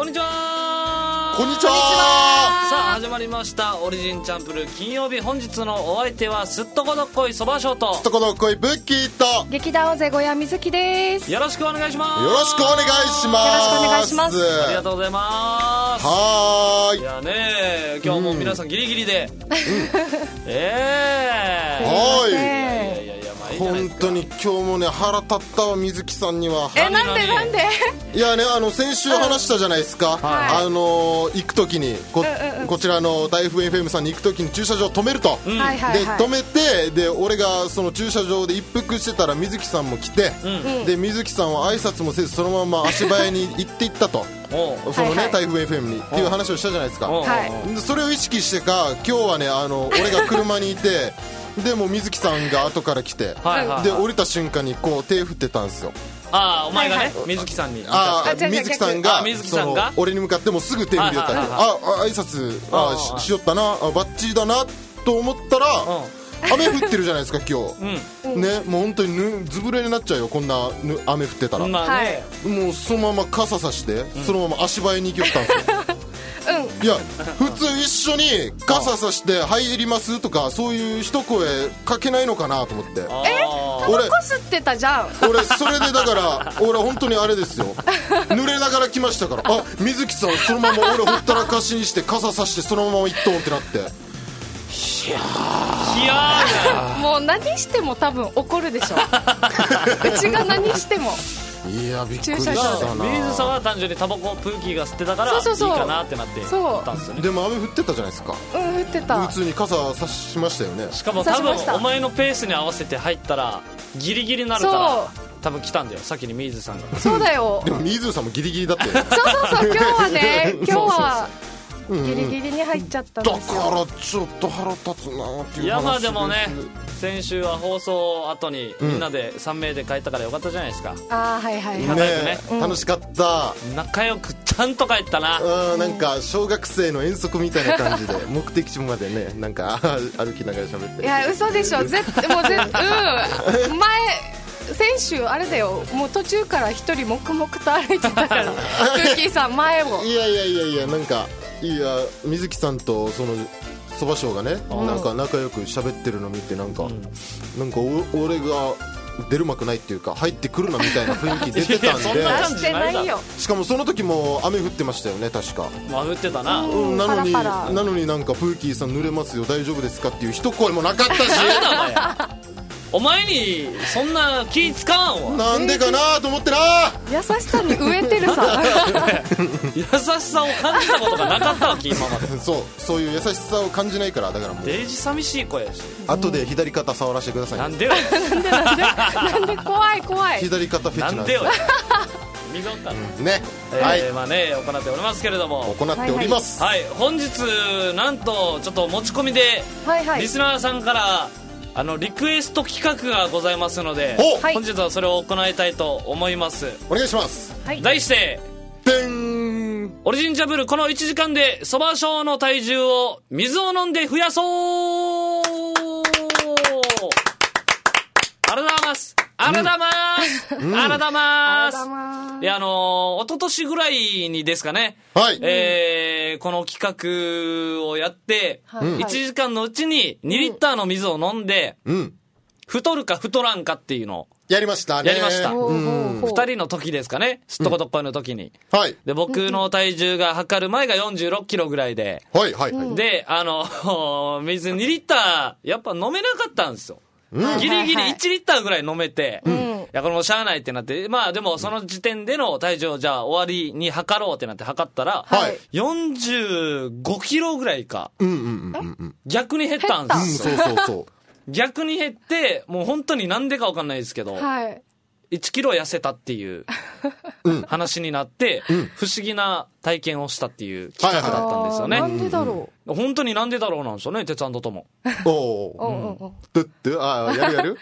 にちは。 こんにちは。 さあ始まりましたオリジンチャンプル金曜日。本日のお相手はすっとこどっこいそばしょうとすっとこどっこいブッキーと劇団大勢小屋みずきです。 よろしくお願いします。 よろしくお願いします。 よろしくお願いします。 ありがとうございます。 はーい。 いやね今日も皆さんギリギリで、 はい。 いや本当に今日もね腹立ったわ水木さんには。 なんでいやね先週話したじゃないですか、行く時にこちらの大風 FM さんに行く時に駐車場止めると、で止めて、で俺がその駐車場で一服してたら水木さんも来て、で水木さんは挨拶もせずそのまま足早に行っていったとそのね台風 FM にっていう話をしたじゃないですか。でそれを意識してか今日はね俺が車にいてでも水木さんが後から来て、で降りた瞬間にこう手振ってたんですよ。 ああお前がね、水木さんに水木さんが俺に向かってもうすぐ手振りよったら、挨拶しよったな、バッチリだなと思ったら、雨降ってるじゃないですか今日、ね、もう本当にずぶ濡れになっちゃうよこんな雨降ってたら、もうそのまま傘さしてそのまま足早に行きよったんですよ。いや普通一緒に傘さして入りますとかそういう一声かけないのかなと思って。 タバコ吸ってたじゃん。 俺それでだから俺本当にあれですよ濡れながら来ましたから、水木さんそのまま俺ほったらかしにして傘さしてそのまま行っとんってなって、いやもう何しても多分怒るでしょうちが何しても。 いやびっくりしたな。 水さんは単純にタバコプーキーが吸ってたからいいかなってなってたんですよね。 でも雨降ってたじゃないですか。 降ってた。 普通に傘差しましたよね。 しかも多分お前のペースに合わせて入ったらギリギリになるから多分来たんだよ先に水さんが。 そうだよ。 でも水さんもギリギリだってそう今日はね今日はギリギリに入っちゃったんですよ。 だからちょっと腹立つなっていう話です。 いやまあでもね先週は放送後にみんなで3名で帰ったからよかったじゃないですか。 楽しかった。 仲良くちゃんと帰ったな。 なんか小学生の遠足みたいな感じで目的地までねなんか歩きながら喋って。 いや嘘でしょ前先週あれだよもう途中から一人黙々と歩いてたからクッキーさん前を。 いやなんか水木さんとそのそばしょうがね、なんか仲良く喋ってるの見てなんか俺が出る幕ないっていうか入ってくるなみたいな雰囲気出てたんで。 そんな感じないよ。 しかもその時も雨降ってましたよね確か。 降ってたな。 なのになんかプーキーさん濡れますよ大丈夫ですかっていう一声もなかったしお前にそんな気使わんわ。 なんでかなと思ってな。 優しさに飢えてるさ優しさを感じたことがなかったわけ今まで。 そういう優しさを感じないからだからもうデイジ寂しい声やし後で左肩触らせてください、 なんでよなんで怖い左肩フェチなんでよ見ろかね、 まあね行っておりますけれども行っております。 本日なんとちょっと持ち込みでリスナーさんからリクエスト企画がございますので本日はそれを行いたいと思います。 お願いします。 題してオリジンジャブルこの1時間でそばしょうの体重を水を飲んで増やそう。ありがとうございますありがとうございます。いや一昨年ぐらいにですかね、この企画をやって、1時間のうちに2リッターの水を飲んで、太るか太らんかっていうのをやりましたね。 2人の時ですかね、すっとこどっこいの時に、で僕の体重が測る前が46キロぐらいで、で水2リッターやっぱ飲めなかったんですよ。ギリギリ1リッターぐらい飲めて、いやこれもうしゃあないってなって、まあでもその時点での体重をじゃあ終わりに測ろうってなって測ったら、45キロぐらいか、逆に減ったんですよ。逆に減ってもう本当になんでか分かんないですけど、1キロ痩せたっていう話になって、不思議な体験をしたっていう企画だったんですよね。 なんでだろう。本当になんでだろうなんですよね、鉄腕とも。 やる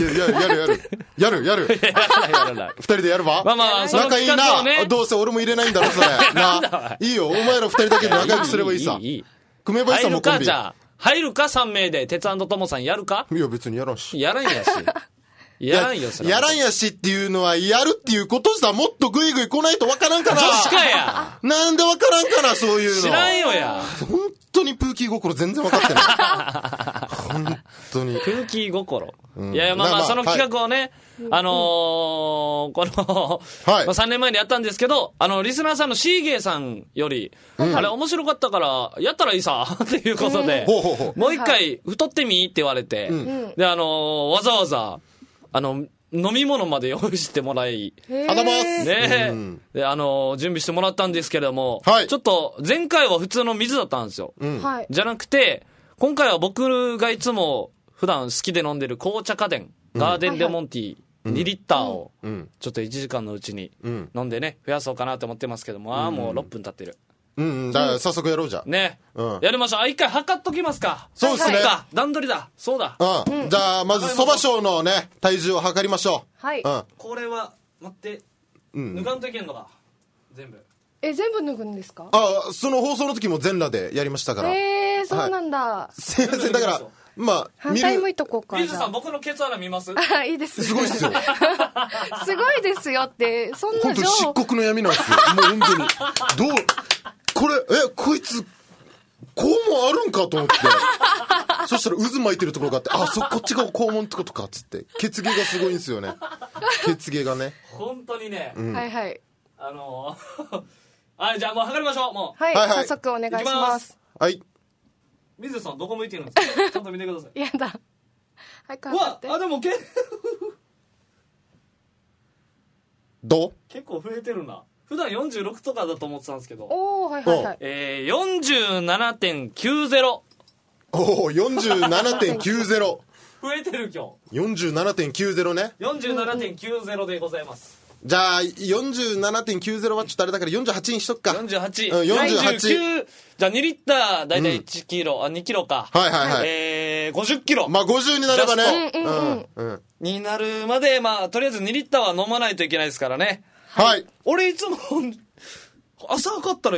二人でやるわ。 まあその仲いいな。どうせ俺も入れないんだろそれ。いいよ、お前ら二人だけで仲良くすればいいさ。組めばいいさもコンビ。 じゃあ入るか3名で鉄腕ともさんやるか。 いや別にやらんし。 やらんやし。 やらんよ、それ。 やらんやしっていうのは、やるっていうことさ、もっとグイグイ来ないとわからんから。 女子かや。 なんでわからんかな、そういうの。 知らんよや。 本当にプーキー心全然わかってない。本当に。 プーキー心。いやいや、まあ、その企画をね、この、3年前にやったんですけど、リスナーさんのシーゲーさんより、あれ面白かったから、やったらいいさ、っていうことで、もう一回、太ってみって言われて、で、わざわざ、飲み物まで用意してもらい、 あざます。 ね、で、準備してもらったんですけれども、ちょっと、前回は普通の水だったんですよ。じゃなくて、今回は僕がいつも普段好きで飲んでる紅茶家電、ガーデンレモンティー、2リッターを、ちょっと1時間のうちに飲んでね、増やそうかなと思ってますけども、もう6分経ってる。 だから早速やろうじゃん。 ね。やりましょう。一回測っときますか。 そうですね。 段取りだ。そうだ。 じゃあ、まず、蕎麦賞のね、体重を測りましょう。はい。 これは、待って、脱がんといけんのか。全部。 全部脱ぐんですか？ その放送の時も全裸でやりましたから。 そうなんだ。 すいません、だから、まあ、 反対向いとこうか。 リズさん、僕のケツ穴見ます？ いいです。 すごいっすよ。 すごいですよって、そんな本当に漆黒の闇なんですよ。もう本当に。これ、こいつ、肛門あるんかと思って。そしたら渦巻いてるところがあって、こっちが肛門ってことかっつって。血芸がすごいんですよね。血芸がね。 本当にね。 はいはい。 じゃあもう測りましょう、もう。 はい、早速お願いします。 はい。 水さん、どこ向いてるんですか？ちゃんと見てください。 やだ。はい、測って。 でもどう？ 結構増えてるな。普段46とかだと思ってたんですけど。 はいはいはい。 47.90。 47.90。 増えてる今日。 47.90 ね。 47.90でございます。 じゃあ、47.90 はちょっとあれだから48にしとくか。 48。 48。 じゃあ2リッター、だいたい1キロ、2キロか。 はいはいはい。 50キロ。 まあ50になればね。 になるまで、まあ、とりあえず2リッターは飲まないといけないですからね。 はい。 俺いつも、朝測ったら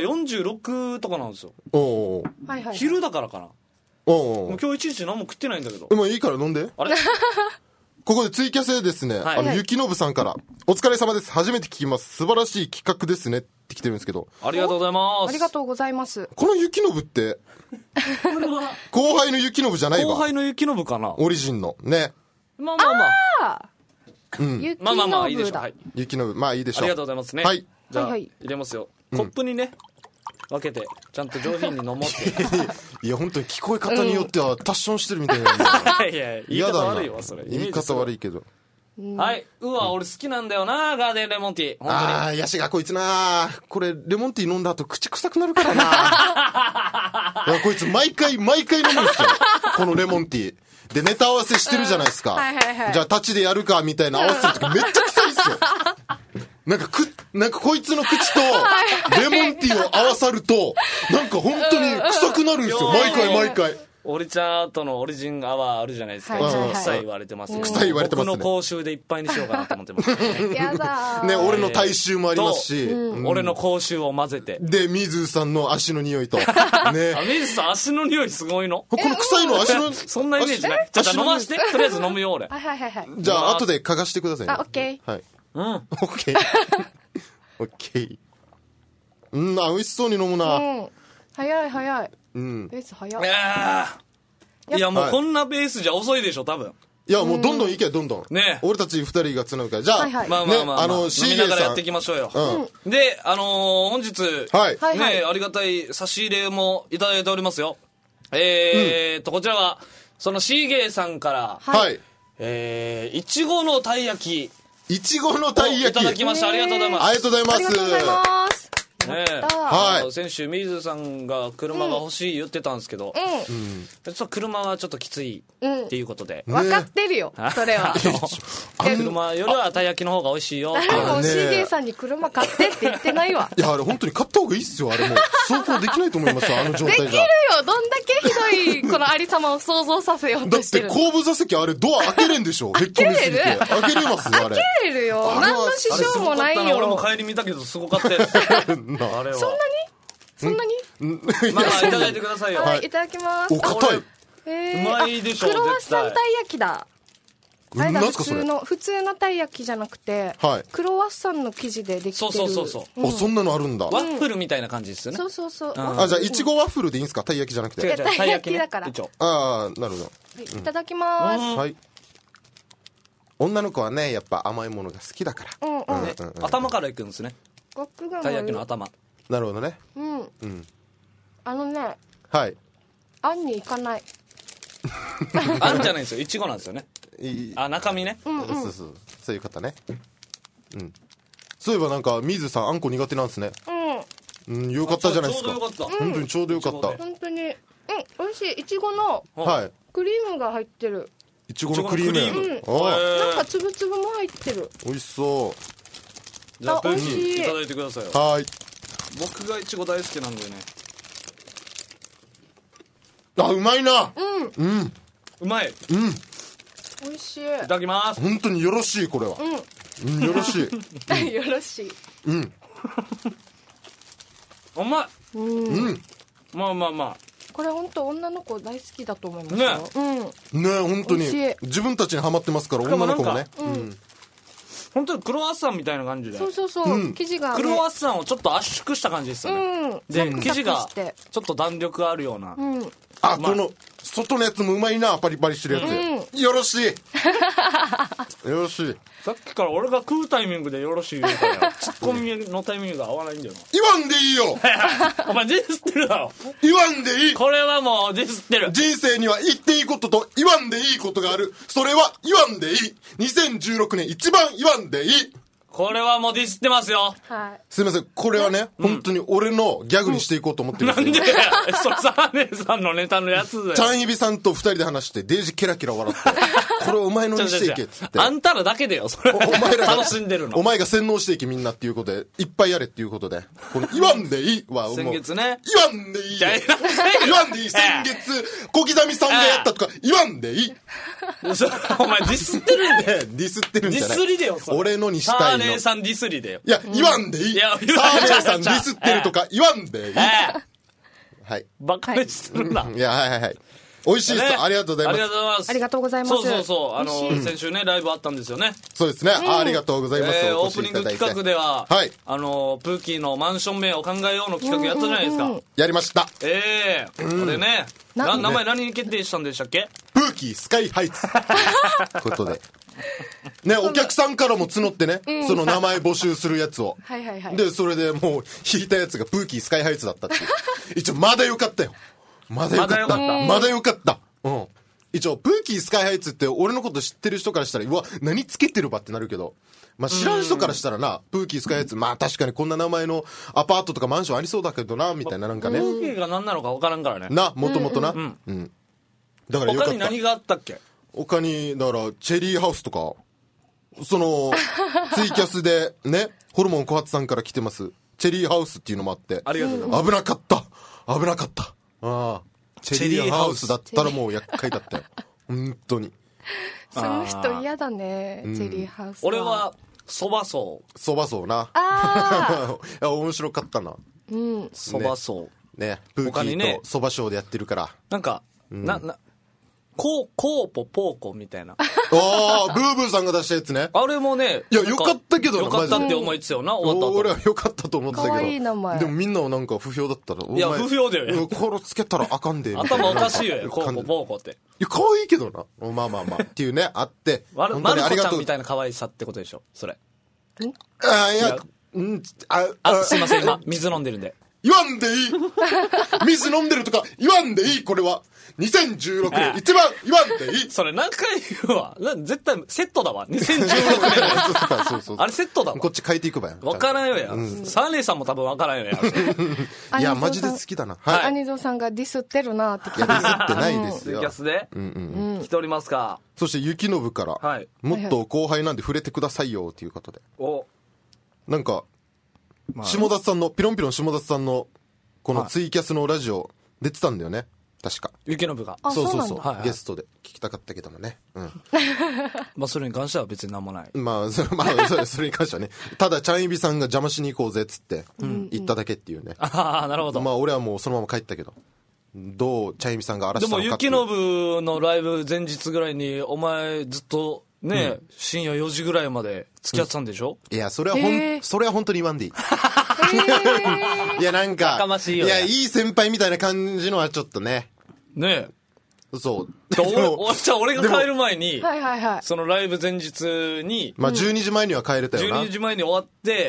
46とかなんですよ。昼だからかな。もう今日いちいち何も食ってないんだけど。 もういいから飲んで。 あれここでツイキャスでですね、ゆきのぶさんから、お疲れ様です。初めて聞きます。素晴らしい企画ですねって来てるんですけど。 ありがとうございます。 ありがとうございます。 このゆきのぶって、後輩のゆきのぶじゃないわ。 後輩のゆきのぶかな。 オリジンの。ね。 まあ。 ゆきのぶだ。 いいでしょう。 ゆきのぶ、まあいいでしょう。 ありがとうございますね。 はい。 じゃあ、入れますよ。コップにね、分けて、ちゃんと上品に飲もうって。 いや、本当に聞こえ方によっては、タッションしてるみたいな。 いや、言い方悪いわ、それ。 言い方悪いけど。 はい。俺好きなんだよな、ガーデンレモンティー。本当に。 ヤシがこいつな、これ、レモンティー飲んだ後、口臭くなるからな。こいつ、毎回飲むんですよ。このレモンティー。で、ネタ合わせしてるじゃないですか。じゃあ、タッチでやるか、みたいな合わせるときめっちゃ臭いっすよ。なんかこいつの口とレモンティーを合わさると、なんか本当に臭くなるんですよ。毎回。 オリチャーとのオリジンアワーあるじゃないですか。臭い言われてます。 臭い言われてますね。 僕の口臭でいっぱいにしようかなと思ってます。 やだ。 ね、俺の体臭もありますし。 俺の口臭を混ぜて。 で、水さんの足の匂いと。ね。 水さん足の匂いすごいの？ この臭いの足の。 そんなイメージない。ちょっと飲まして。とりあえず飲むよ、俺。 はい。 じゃあ、後で嗅がしてくださいね。 オッケー。 はい。オッケー。オッケー。美味しそうに飲むな。 早い。ベース早い。 いや、もうこんなベースじゃ遅いでしょ、多分。 いや、もうどんどんいけ、どんどん。 ね。 俺たち二人がつなぐから。じゃあ、 まあ、飲みながらやっていきましょうよ。で、本日、ね、ありがたい差し入れもいただいておりますよ。こちらは、そのシーゲーさんから、いちごのたい焼き。 いちごのたい焼き。 いただきました。ありがとうございます。 ありがとうございます。 ありがとうございます。 先週水さんが車が欲しい言ってたんですけど、実は車はちょっときついっていうことで、 分かってるよ、それは。 車よりはたい焼きの方が美味しいよ。 誰もシーゲーさんに車買ってって言ってないわ。 いや、あれ本当に買った方がいいっすよ。あれもう走行できないと思いますよ、あの状態じゃ。 できるよ。どんだけひどいこのありさまを想像させようとしてる。 だって後部座席あれドア開けれんでしょ。へっこみすぎて。開けれますあれ。 開けれるよ。何の支障もないよ。 俺も帰り見たけどすごかったです。あれは。 そんなにまあ、いただいてくださいよ。 はい、いただきます。 お、硬い。 うまいでしょ、 クロワッサンたい焼きだ。 あれだ、普通のたい焼きじゃなくて、クロワッサンの生地でできてる。 そうそんなのあるんだ。 ワッフルみたいな感じですよね。 そうじゃあいちごワッフルでいいんですか、たい焼きじゃなくて。 たい焼きだから。 ああ、なるほど。 いただきます。はい。 女の子はね、やっぱ甘いものが好きだから。 頭からいくんですね。たい焼きの頭。 なるほどね。はい。 あんにいかない。 あんじゃないんですよ、いちごなんですよね。中身ね。 そういう方ね。そういえばなんか水さん、あんこ苦手なんですね。よかったじゃないですか。 ちょうどよかった。 本当にちょうどよかった。 本当に美味しい。いちごのクリームが入ってる。 いちごのクリーム。 なんかつぶつぶも入ってる。 美味しそう。 じゃあプーキーいただいてくださいよ。 はい。 僕がいちご大好きなんでね。 うまいな。 うまい。 美味しい。 いただきます。 本当によろしい、これは。よろしい。 よろしい。 うまい。まあ。 これ本当女の子大好きだと思いますよ。 ね、本当に自分たちにハマってますから、女の子もね。 本当にクロワッサンみたいな感じで。 そう。生地がクロワッサンをちょっと圧縮した感じですよね。で、生地がちょっき弾力あるような。 この外のやつもうまいな、パリパリしてるやつ。よろしい。よろしい。 さっきから俺が食うタイミングでよろしい言うからツッコミのタイミングが合わないんだよな。 言わんでいいよ。 お前ディスってるだろ。 言わんでいい。 これはもうディスってる。 人生には言っていいことと言わんでいいことがある。それは言わんでいい。2016年一番言わんでいい。 これはもうディスってますよ。 すいません、これはね、本当に俺のギャグにしていこうと思ってるんですよ。 なんでそれサーネさんのネタのやつで。 ちゃんいびさんと2人で話してデージケラケラ笑ってこれお前のにしていけっつって。 あんたらだけでよ、それ。お前ら楽しんでるの。 お前が洗脳していけみんなっていうことで、いっぱいやれっていうことで、この言わんでいいは先月ね。 言わんでいいよ。言わんでいい。先月小刻みさんがやったとか言わんでいい。 お前ディスってるんで。 ディスってるんじゃない。 ディスりでよ、 俺のにしたいの。 サーネさんディスりでよ。 いや、言わんでいい。サーネさんディスってるとか言わんでいい。はい。 バカにするな。 いや、はい。美味しいです。ありがとうございます。 ありがとうございます。 そう。先週ね、ライブあったんですよね。 そうですね。ありがとうございます。 オープニング企画では、プーキーのマンション名を考えようの企画やったじゃないですか。 やりました。 これね、名前何に決定したんでしたっけ？ プーキースカイハイツ。ということで。ね、お客さんからも募ってね、その名前募集するやつを。で、それでもう引いたやつがプーキースカイハイツだったっていう。一応まだよかったよ。まだよかった。一応プーキースカイハイツって俺のこと知ってる人からしたら、うわ、何つけてるばってなるけど、まあ知らん人からしたらな、プーキースカイハイツ、まあ確かにこんな名前のアパートとかマンションありそうだけどな、みたいななんかね。 プーキーが何なのか分からんからね。 もともとな。だからよかった。 他に何があったっけ？ 他に、だからチェリーハウスとか、そのツイキャスでね、ホルモン小発さんから来てますチェリーハウスっていうのもあって、 ありがとうございます。 危なかった。チェリーハウスだったらもう厄介だったよ。本当に。 その人嫌だね、チェリーハウス。 俺はそばそうな。いや面白かったな。 そばそうね、プーキーとそばショーでやってるから。 なんかコーポポーコみたいな。 ブーブーさんが出したやつね。 あれもね、 いや、よかったけどな、 よかったって思いつよな、終わった後。 俺はよかったと思ってたけど。 かわいい名前。 でもみんなはなんか不評だったら。 いや、不評だよね。 これつけたらあかんで。 頭おかしいよ、コーポポーコって。いや、可愛いけどな。まあ。っていうね、あって。 マルコちゃんみたいな可愛さってことでしょ、それ。 いや、 すいません、今、水飲んでるんで。 言わんでいい。水飲んでるとか言わんでいい。これは2016年一番言わんでいい。 それ何回言うわ。絶対セットだわ。2016年そうあれセットだわ。 こっち変えていくばや。 分からんよや。サーネさんも多分分からんよや。 いやマジで好きだな。 アニゾーさんがディスってるなって。 いやディスってないですよ。 ツイキャスで来ておりますか。 そして雪の部からもっと後輩なんで触れてくださいよっていうことで。なんか下田さんのピロンピロン下田さんのこのツイキャスのラジオ出てたんだよね、確か雪の部が。 そうゲストで聞きたかったけどもね。 まあそれに関しては別になんもない。 まあそれに関してはね、ただチャンイビさんが邪魔しに行こうぜっつって言っただけっていうね。 ああなるほど。 まあ俺はもうそのまま帰ったけど、どうチャンイビさんが荒らしたのかっていう。 でも雪の部のライブ前日ぐらいにお前ずっとね、深夜4時ぐらいまで付き合ってたんでしょ？ いや、それは本当に言わんでいい。いや、なんか、 かましいよ。 いや、いい先輩みたいな感じのはちょっとね。 ねえ。そう。 じゃあ俺が帰る前に、 はいはいはい。 そのライブ前日に、 まあ12時前には帰れたよな。 12時前に終わって、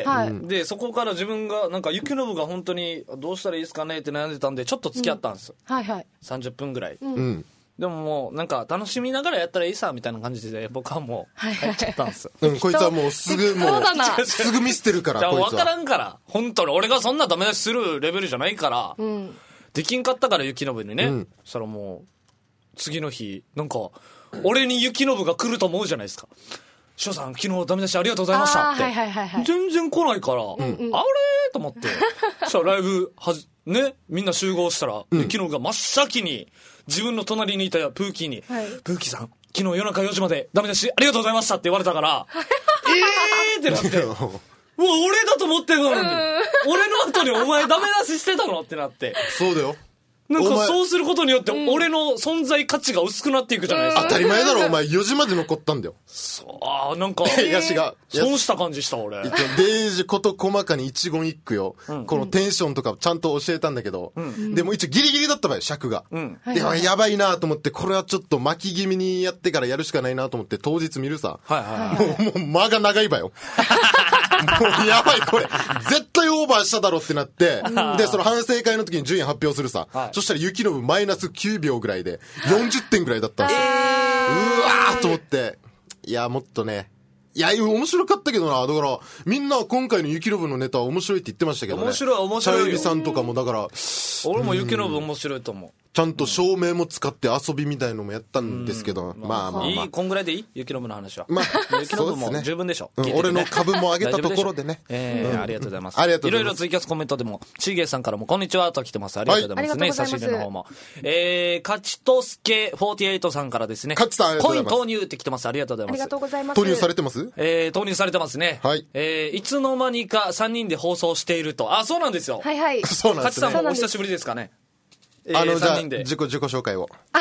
で、そこから自分が、なんか、ゆきのぶが本当にどうしたらいいですかねって悩んでたんで、ちょっと付き合ったんですよ。 はいはい。 30分ぐらい。 うん。 でももうなんか楽しみながらやったらいいさみたいな感じで僕はもう帰っちゃったんですよ。 こいつはもうすぐすぐ見捨てるからこいつは。 分からんから本当に俺がそんなダメ出しするレベルじゃないから、できんかったから雪のぶにね、そしたらもう次の日なんか俺に雪のぶが来ると思うじゃないですか。翔さん昨日ダメ出しありがとうございましたって、全然来ないから、あれと思って、そしたらライブね、みんな集合したら、雪のぶが真っ先に自分の隣にいたプーキーに、プーキーさん昨日夜中4時までダメ出しありがとうございましたって言われたからってなって、うわ俺だと思ってたのに、俺の後にお前ダメ出ししてたのってなって。 そうだよ。 なんかそうすることによって俺の存在価値が薄くなっていくじゃないですか。 当たり前だろ、お前4時まで残ったんだよ。 そうなんか損した感じした俺。 デージこと細かに一言一句よ、このテンションとかちゃんと教えたんだけど、でも一応ギリギリだった場合尺が、でやばいなと思って、これはちょっと巻き気味にやってからやるしかないなと思って当日見るさ、もう間が長い場よ。もうやばい、これ絶対オーバーしただろってなって、でその反省会の時に順位発表するさ、そしたら雪のぶマイナス9秒ぐらいで40点ぐらいだったんですよ。うわーと思って、いやもっとね、いや面白かったけどな。だからみんな今回の雪のぶのネタは面白いって言ってましたけどね。 面白いチャイビさんとかもだから、 俺も雪のぶ面白いと思う。 ちゃんと照明も使って遊びみたいのもやったんですけど、まあいい、こんぐらいでいい？雪のぶの話は。 まあ雪のぶも十分でしょ。 俺の株も上げたところでね。 ありがとうございます。いろいろツイキャスコメントでも、シーゲーさんからもこんにちはと来てます。ありがとうございますね。差し入れの方も。カチトスケ48さんからですね。 カチさん、 コイン投入って来てます。ありがとうございます。 ありがとうございます。 投入されてます？ 投入されてますね。 はい。 いつの間にか3人で放送していると。あ、そうなんですよ。 はいはい。 そうなんですね。 カチさんもお久しぶりですかね。 じゃあ自己紹介を。 はい。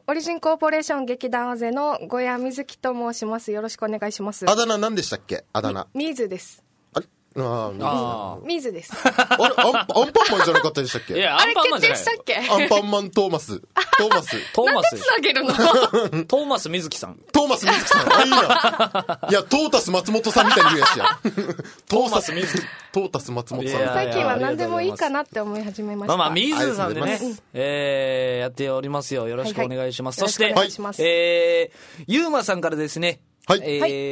オリジンコーポレーション劇団あぜの小谷瑞希と申します。よろしくお願いします。 あだ名何でしたっけ？あだ名。 ミーズです。ミーズです。 あれアンパンマンじゃなかったでしたっけ？ いや、アンパンマンじゃない。 あれ決定したっけ？ アンパンマントーマス。 なんでつなげるの？ トーマス水木さん。 トーマス水木さん。あ、いいな。いや、トータス松本さんみたいに言うやつや。 トーマス水木。 トータス松本さん。 最近は何でもいいかなって思い始めました。 まあ、ミーズさんでね、やっておりますよ。よろしくお願いします。そして、ゆうまさんからですね、はい。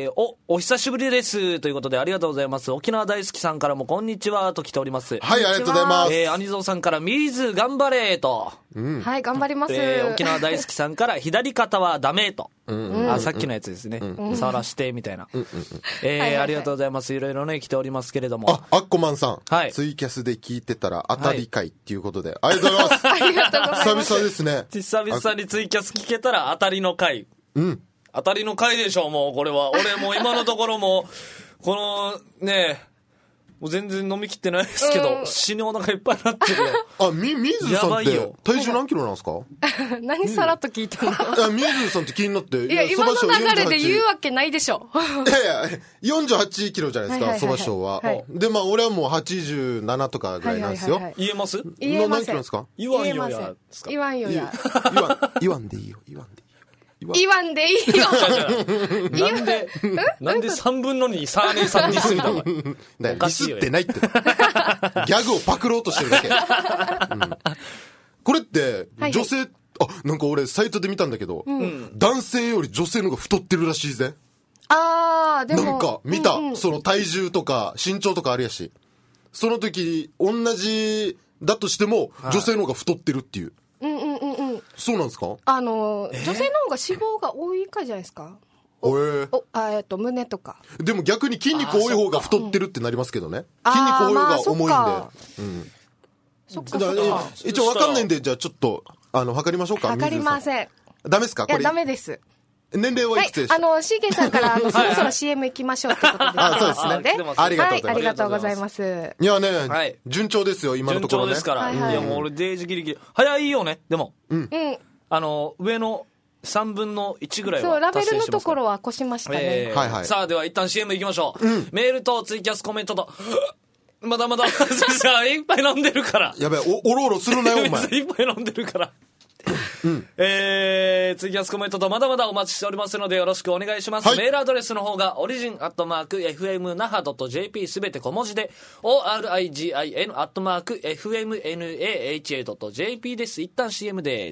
お久しぶりですということでありがとうございます。沖縄大好きさんからもこんにちはと来ております。 はい、ありがとうございます。 アニゾーさんからミーズ頑張れと。 はい、頑張ります。 沖縄大好きさんから左肩はダメと。さっきのやつですね。触らしてみたいな。ありがとうございます。いろいろね来ておりますけれども。 アッコマンさん。 はい。 ツイキャスで聞いてたら当たり会っていうことで。ありがとうございます。 ありがとうございます。 久々ですね。 久々にツイキャス聞けたら当たりの会。当たりの回でしょ、もうこれは。俺もう今のところもこのね、もう全然飲み切ってないですけど、死にお腹いっぱいになってるよ。 あ、水さんって体重何キロなんですか？ 何さらっと聞いてんの？ 水さんって気になって。 いや、今の流れで言うわけないでしょ。 いや48キロじゃないですか、そば賞は。で、まあ俺はもう87とかぐらいなんですよ。 言えます？ 言えません。 何キロですか？ 言わんよや。 言わんよや。 言わんでいいよ、言わんでいい。 言わんでいいよ。 なんで3分の2、サーネーさんディスりだわ。 ディスってないって。ギャグをパクろうとしてるだけ。これって、女性、なんか俺サイトで見たんだけど、男性より女性の方が太ってるらしいぜ。 でも。 なんか見た、その体重とか身長とかあるやし。その時、同じだとしても、女性の方が太ってるっていう。そうなんですか？女性の方が脂肪が多いかじゃないですか。胸とか。 でも逆に筋肉多い方が太ってるってなりますけどね。筋肉多い方が重いんで。 そっか。 一応わかんないんで、じゃあちょっと測りましょうか。 測りません。 ダメですか？ いや、ダメです。 年齢はいくつでしょう？ シーゲンさんからそろそろ CM 行きましょうってことで。 そうですね。ありがとうございます。いやね、順調ですよ、今のところね。 順調ですから。いやもう俺デージギリギリ。早いよね、でも。上の 3分の1ぐらいはそう、ラベルの達成してますから。 ところは越しましたね。 はいはい。 さあ、では一旦 CM 行きましょう。メールとツイキャスコメントと、まだまだ、さあ、いっぱい飲んでるから。 やべえ、おろおろするなよ、お前。 いっぱい飲んでるから。ツイキャスコメントとまだまだお待ちしておりますのでよろしくお願いします、はい、メールアドレスの方がorigin@fmnaha.jp すべて小文字で origin@fmnaha.jp です。一旦 CM です。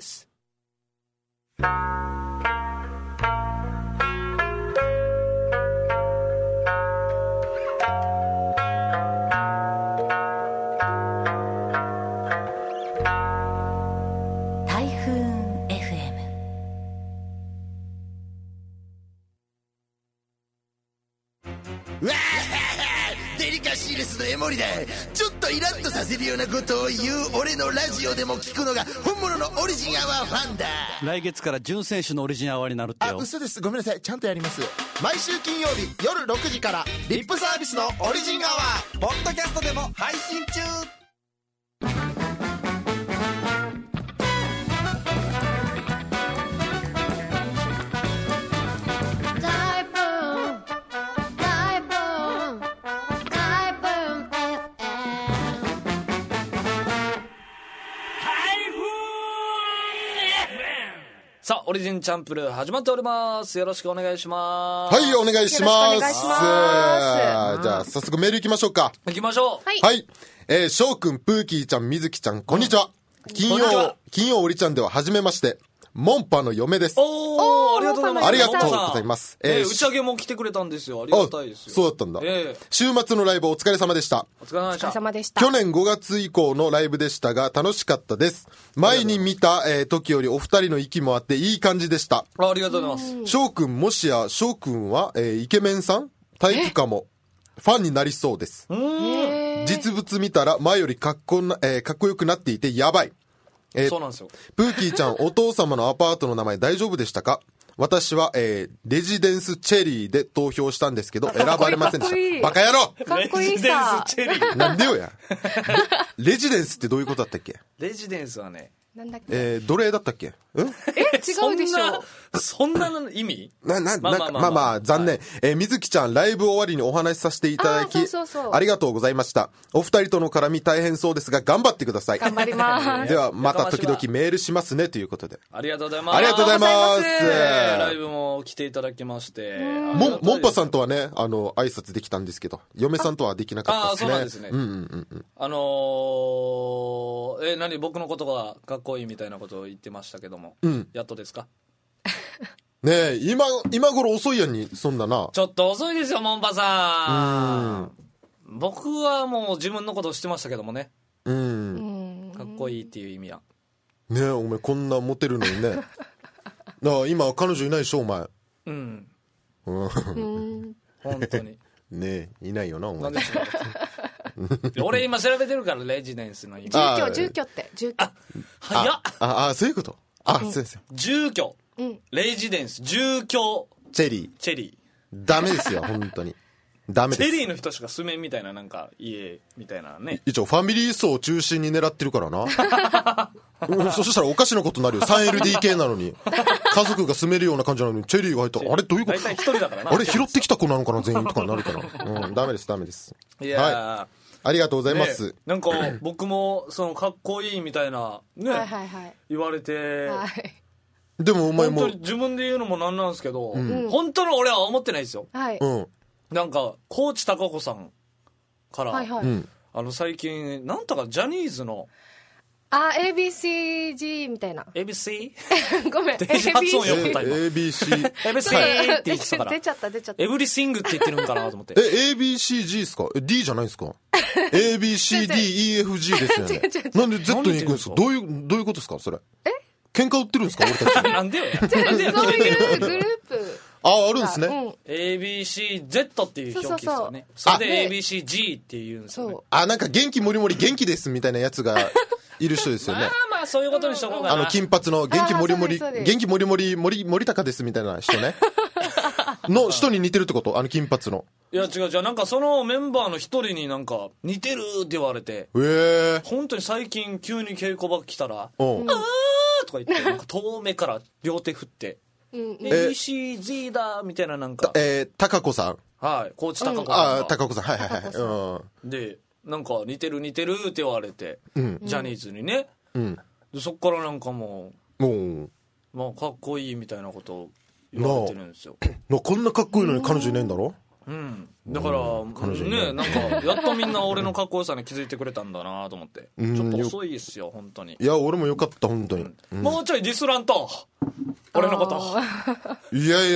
デリカシーレスのエモリだ。ちょっとイラッとさせるようなことを言う俺のラジオでも聞くのが本物のオリジンアワーファンだ。 来月から準選手のオリジンアワーになるってよ。 嘘です、ごめんなさい、ちゃんとやります。毎週金曜日夜6時からリップサービスのオリジンアワーポッドキャストでも配信中。 さあ、オリジンチャンプルー始まっております。よろしくお願いします。 はい、お願いします。 よろしくお願いします。 じゃあ、早速メール行きましょうか。 行きましょう。 はい。翔くん、プーキーちゃん、みずきちゃん、こんにちは。金曜オリちゃんでは初めまして。モンパの嫁です。 おー、ありがとうございます。 ありがとうございます。 打ち上げも来てくれたんですよ。ありがたいですよ。 そうだったんだ。週末のライブお疲れ様でした。 お疲れ様でした。 去年5月以降のライブでしたが、楽しかったです。前に見た、時よりお二人の息もあって、いい感じでした。 ありがとうございます。 翔くん、もしや翔くんは、イケメンさんタイプかも。ファンになりそうです。実物見たら、前よりかっこよくなっていて、やばい。 そうなんですよ。 プーキーちゃん、お父様のアパートの名前大丈夫でしたか？私は、レジデンスチェリーで投票したんですけど、選ばれませんでした。バカ野郎！ かっこいいさ。 レジデンスチェリー。 なんでよや。レジデンスってどういうことだったっけ？ レジデンスはね、 なんだっけ、 奴隷だったっけ？ 違うでしょ。 そんな意味？ まあ残念。みずきちゃん、ライブ終わりにお話しさせていただき、ありがとうございました。お二人との絡み大変そうですが、頑張ってください。 頑張ります。 では、また時々メールしますね、ということで。 ありがとうございます。 ありがとうございます。 ライブも来ていただきまして。 モンパさんとはね、挨拶できたんですけど、嫁さんとはできなかったですね。 そうなんですね。僕のことがかっこいいみたいなことを言ってましたけども、やっとですか？ ねえ、今頃遅いやんに、そんなな。 ちょっと遅いですよ、モンパさん。僕はもう自分のことを知ってましたけどもね。かっこいいっていう意味は。 ねえ、お前こんなモテるのにね。今彼女いないでしょ、お前。 本当に。 ねえ、いないよな、お前。 俺今調べてるから、レジデンスの意味。 住居って。 早っ。 そういうこと。そうですよ。 住居。レジデンス、住居。 チェリー。 ダメですよ、本当に。ダメです。 チェリーの人しか住めんみたいな、なんか、家みたいなね。 一応、ファミリー層を中心に狙ってるからな。そしたらおかしなことになるよ。3LDK なのに。家族が住めるような感じなのに、チェリーが入ったら、あれどういうこと？ 大体一人だからな。 あれ拾ってきた子なのかな、全員とかになるから。ダメです。 いやありがとうございます。 なんか、僕も、かっこいいみたいな、ね。言われて。 でもお前も本当に自分で言うのもなんなんですけど、本当の俺は思ってないですよ。なんか高知貴子さんから、最近なんとかジャニーズの ABCG みたいな ABC ごめん、 デジ発音よかった今 ABC って言ってたから出ちゃったエブリシングって言ってるんかなと思って。 ABCG ですか？D じゃないですか？ABCDEFG ですよね。なんで Z に行くんですか？どういうことですかそれ？喧嘩売ってるんですか俺たち？ なんでよ。 そういうグループあるんですね。 ABCZ っていう表記ですよね。それで ABCG って言うんですよね。 なんか元気もりもり元気ですみたいなやつがいる人ですよね。 まあそういうことにしとこうかな。 金髪の元気もりもり元気もりもり森高ですみたいな人ね。の人に似てるってこと？金髪の。 いや違うなんかそのメンバーの一人になんか似てるって言われて。本当に最近急に稽古場来たら。とか言ってなんか遠目から両手振って ABC だみたいななんか高子さん、 はい、コーチ高子さん、 高子さん、はいはいはい、 でなんか似てるって言われて、ジャニーズにね、でそっからなんかもうまあかっこいいみたいなことを言われてるんですよ。 こんなかっこいいのに彼女いないんだろ。 だからね、なんかやっとみんな俺のかっこよさに気づいてくれたんだなと思って、ちょっと遅いっすよ本当に。 いや俺もよかった本当に、 もうちょいディスらんと俺のこと。 いや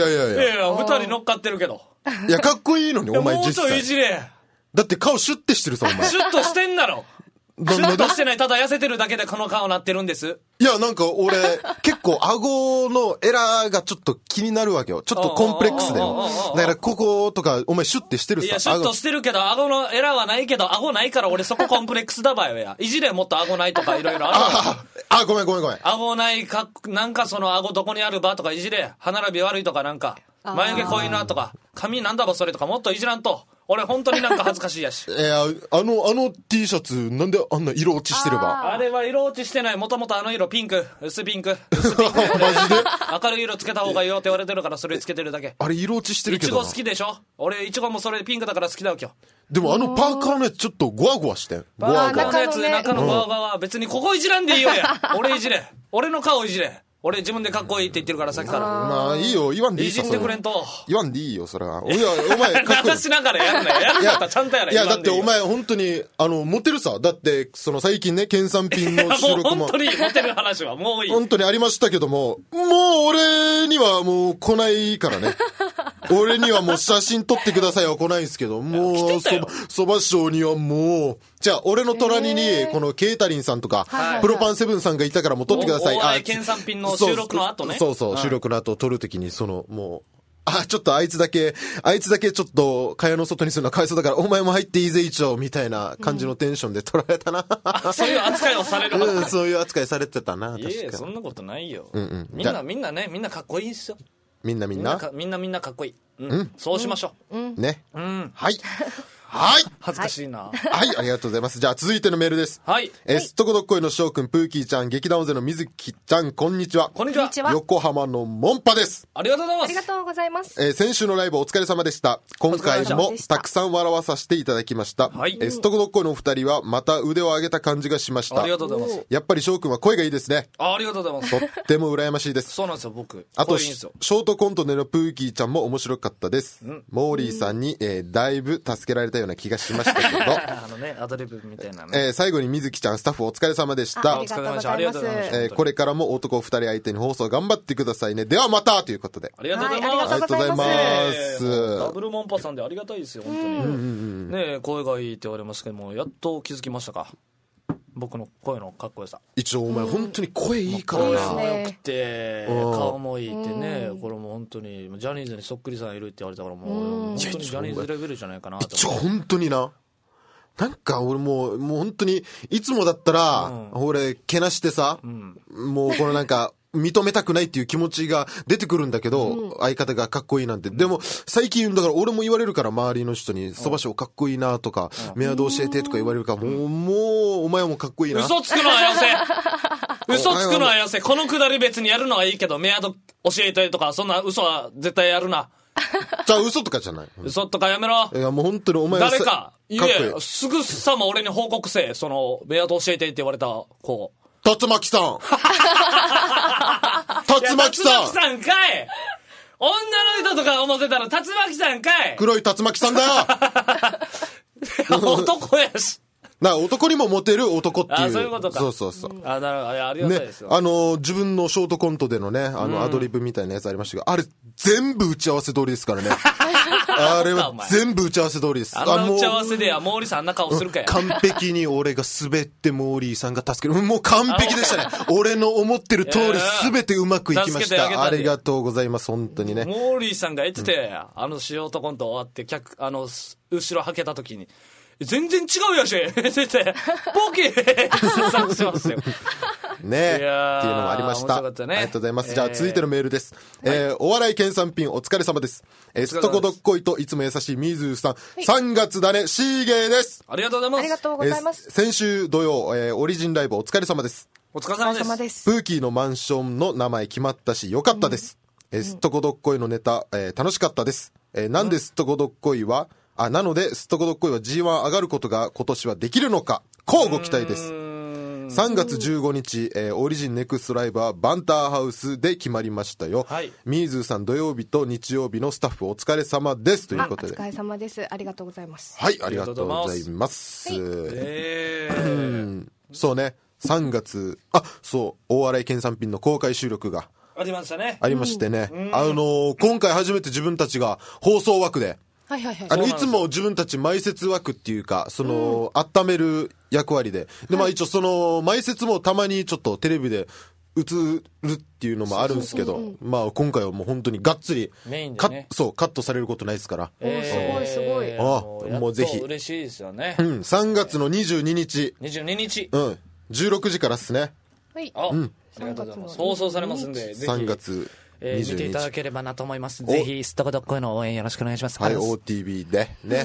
2人乗っかってるけど、 いやかっこいいのにお前実際もうちょいいじれ。 だって顔シュッてしてるさお前。 シュッとしてんだろ。シュッとしてない、ただ痩せてるだけでこの顔なってるんです。 いやなんか俺結構顎のエラーがちょっと気になるわけよ。ちょっとコンプレックスだよ。だからこことかお前シュッてしてるさ。 いやシュッとしてるけど顎のエラーはないけど、顎ないから俺そこコンプレックスだばよや。いじれもっと顎ないとかいろいろある。 ごめん顎ないか、なんかその顎どこにあるばとかいじれ。歯並び悪いとかなんか眉毛濃いなとか髪なんだばそれとかもっといじらんと。俺本当になんか恥ずかしいやし。 あの T シャツなんであんな色落ちしてれば。 あれは色落ちしてない。もともとあの色ピンク、薄ピンクマジで明るい色つけた方がいいよって言われてるからそれつけてるだけ。 あれ色落ちしてるけどな。 いちご好きでしょ。俺いちごもそれピンクだから好きだよ今日。 でもパーカーのやつちょっとゴワゴワしてパーカーのやつ中のゴワゴワは別にここいじらんでいいよや。俺いじれ。俺の顔いじれ。俺自分でかっこいいって言ってるからさっきから。 まあいいよ言わんでいいさ。 いじってくれんと。 言わんでいいよそれは。いやお前かっこいい。 流しながらやるなよ。やるんだったらちゃんとやれ。 いやだってお前本当にモテるさ。だってその最近ね県産品の収録ももう本当にモテる話はもういい。 本当にありましたけども、もう俺にはもう来ないからね。俺にはもう写真撮ってくださいは来ないんですけど、もうそば師匠にはもうじゃあ俺の隣にこのケータリンさんとかプロパンセブンさんがいたからもう撮ってください。 お笑い県産品の収録の後ね。 そう収録の後撮るときにもうちょっとあいつだけちょっと蚊帳の外にするのはかわいそうだからお前も入っていいぜ一応みたいな感じのテンションで撮られたな。 そういう扱いをされる。 そういう扱いされてたな。確かに。 いやそんなことないよ。みんなかっこいいっすよ。みんなかっこいい。そうしましょう。 ね。はい。 恥ずかしいな。 はい、ありがとうございます。じゃあ続いてのメールです。 はい。 すっとこどっこいの翔くん、プーキーちゃん、劇団大勢の水木ちゃん、こんにちは。 こんにちは。 横浜のモンパです。 ありがとうございます。 ありがとうございます。 先週のライブお疲れ様でした。今回もたくさん笑わさせていただきました。 はい。 すっとこどっこいのお二人はまた腕を上げた感じがしました。 ありがとうございます。 やっぱり翔くんは声がいいですね。 ありがとうございます。 とっても羨ましいです。 そうなんですよ、僕。 あと、ショートコントでのプーキーちゃんも面白かったです。モーリーさんに、だいぶ助けられたような気がしましたけど。 アドリブみたいなね。 最後に水木ちゃんスタッフお疲れ様でした。 お疲れ様でした。ありがとうございます。 これからも男2人相手に放送頑張ってくださいね。ではまたということで。 ありがとうございます。 ありがとうございます。 ダブルモンパさんでありがたいですよ本当に。ね声がいいって言われますけども、やっと気づきましたか。僕の声のかっこよさ。 一応お前本当に声いいからな。 声も良くて顔もいいってね。これも本当にジャニーズにそっくりさんいるって言われたからもう本当にジャニーズレベルじゃないかなと。 一応本当にな。なんか俺もう本当にいつもだったら俺けなしてさ、もうこのなんか認めたくないっていう気持ちが出てくるんだけど、相方がかっこいいなんて。でも最近だから俺も言われるから、周りの人にそば師匠かっこいいなとか、メアド教えてとか言われるから、もうお前もかっこいいな。 嘘つくのはよせ。嘘つくのはよせ。このくだり別にやるのはいいけど、メアド教えてとかそんな嘘は絶対やるな。 じゃあ嘘とかじゃない。 嘘とかやめろ。 いやもう本当にお前誰か言え。すぐさま俺に報告せ。そのメアド教えてって言われた子。 竜巻さん。竜巻さん。 竜巻さんかい。女の人とか思ってたら竜巻さんかい。 黒い竜巻さんだよ。 男やし。 男にもモテる男っていう。 そういうことか。 そう。 なるほど。ありがたいですよ。 ね、自分のショートコントでのね、アドリブみたいなやつありましたけど、あれ全部打ち合わせ通りですからね。あれは全部打ち合わせ通りです。 あの打ち合わせではモーリーさんあんな顔するかや。 完璧に俺が滑ってモーリーさんが助ける。もう完璧でしたね。俺の思ってる通り全てうまくいきました。ありがとうございます。本当にね。 モーリーさんが言ってて、ショートコント終わって、後ろはけた時に、全然違うやしってて、ボケーしますよ。 ねえ。っていうのもありました。ありがとうございます。じゃあ続いてのメールです。お笑い県産品お疲れ様です。すっとこどっこいといつも優しいみずさん。3月だね、シーゲーです。 ありがとうございます。 ありがとうございます。 先週土曜、オリジンライブお疲れ様です。 お疲れ様です。 プーキーのマンションの名前決まったし、よかったです。 すっとこどっこいのネタ、楽しかったです。なんですっとこどっこいは、なので、すっとこどっこいは G1 上がることが今年はできるのか、こうご期待です。3月15日、オリジンネクストライブはバンターハウスで決まりましたよ。はい、ミーズーさん土曜日と日曜日のスタッフお疲れ様ですということで。 お疲れ様です。ありがとうございます。 はい、ありがとうございます。そうね、3月、そう、大洗県産品の公開収録がありましたね。 ありましてね。今回初めて自分たちが放送枠で、いつも自分たち埋設枠っていうか、温める役割で。で、一応埋設もたまにちょっとテレビで映るっていうのもあるんですけど、今回はもう本当にがっつり、 メインでね、 カットされることないですから。 すごいすごい。 もうぜひ。 嬉しいですよね。 3月の22日。 22日。 16時からっすね。 はい。 ありがとうございます。放送されますんで、ぜひ。 3月。 見ていただければなと思います。ぜひすっとこどっこいの応援よろしくお願いします。 はい、OTV でね。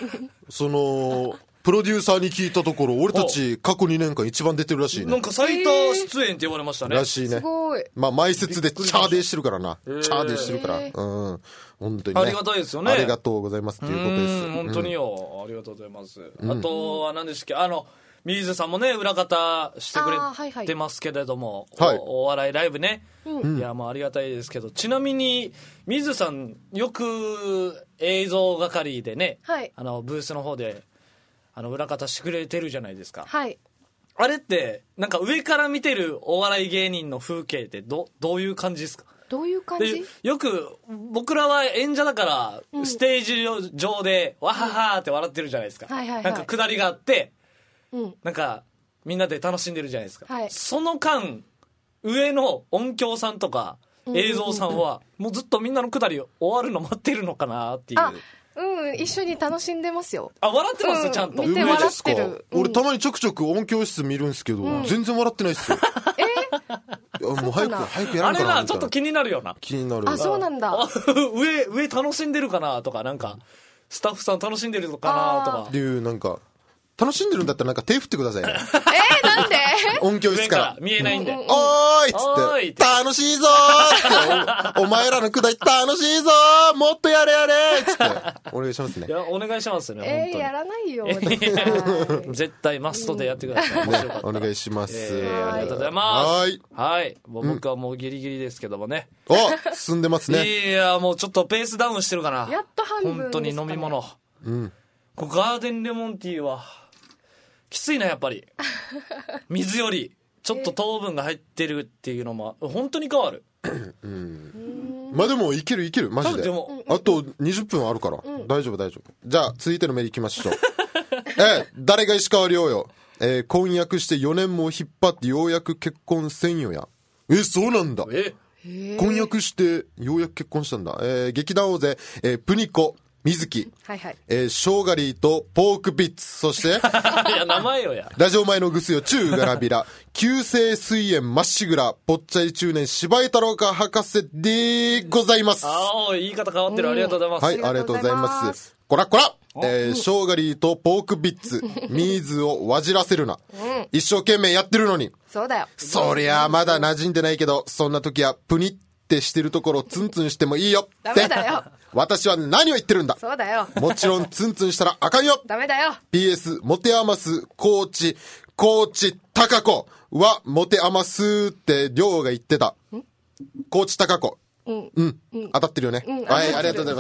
プロデューサーに聞いたところ、俺たち過去2年間一番出てるらしいね。 なんか最多出演って言われましたね。 らしいね。 すごい。 埋設でチャーデーしてるからな。チャーデーしてるから。本当にね。 ありがたいですよね。 ありがとうございますっていうことです。 本当によ。ありがとうございます。あとは何でしたっけ、ミーズさんもね、裏方してくれてますけれども、お笑いライブね。いや、ありがたいですけど、ちなみに、ミーズさん、よく映像係でね、ブースの方で、裏方してくれてるじゃないですか。 はい。 あれって、なんか上から見てるお笑い芸人の風景ってどういう感じですか？ どういう感じ？ よく、僕らは演者だから、ステージ上で、わははーって笑ってるじゃないですか。なんか下りがあって、なんかみんなで楽しんでるじゃないですか、その間上の音響さんとか映像さんはもうずっとみんなのくだり終わるの待ってるのかなっていう。 一緒に楽しんでますよ。 笑ってますちゃんと。 見て笑ってる。 俺たまにちょくちょく音響室見るんですけど、全然笑ってないっすよ。もう早くやらんかなみたいな。 あれな、ちょっと気になるよな。 気になる。 そうなんだ。 上楽しんでるかなとか、なんかスタッフさん楽しんでるのかなとかっていう、なんか楽しんでるんだったらなんか手振ってくださいよ。 なんで？ 音響室から見えないんで。 おーいっつって、楽しいぞーって、お前らのくだり楽しいぞー、もっとやれやれーっつって、お願いしますね。 いや、お願いしますね。 やらないよ。 絶対マストでやってください。 お願いします。 ありがとうございます。はい。僕はもうギリギリですけどもね。 進んでますね。 いや、もうちょっとペースダウンしてるかな。 やっと半分。 本当に飲み物。ガーデンレモンティーは、きついなやっぱり水よりちょっと糖分が入ってるっていうのも本当に変わる。 でもいけるマジで。あと20分あるから、大丈夫。じゃあ続いてのメールいきましょう。誰が石川遼よ、婚約して4年も引っ張ってようやく結婚せんよや。そうなんだ。婚約してようやく結婚したんだ。劇団王勢、プニコ水木、ショーガリーとポークビッツ、そしていや名前よや、 ラジオ前のグスよ中ガラビラ、急性膵炎まっしぐら、ぽっちゃり中年柴井太郎か博士でございます。 言い方変わってる。ありがとうございます。 はい、ありがとうございます。こら、ショーガリーとポークビッツ、ミーズをわじらせるな、一生懸命やってるのに。 そうだよ。 そりゃまだ馴染んでないけど、そんな時はプニってしてるところツンツンしてもいいよ。 ダメだよ。 私は何を言ってるんだ。 そうだよ。 もちろんツンツンしたらあかんよ。 ダメだよ。 PS モテ余すコーチ高子はモテ余すって亮が言ってた。コーチ高子、当たってるよね。はい、ありがとうございます。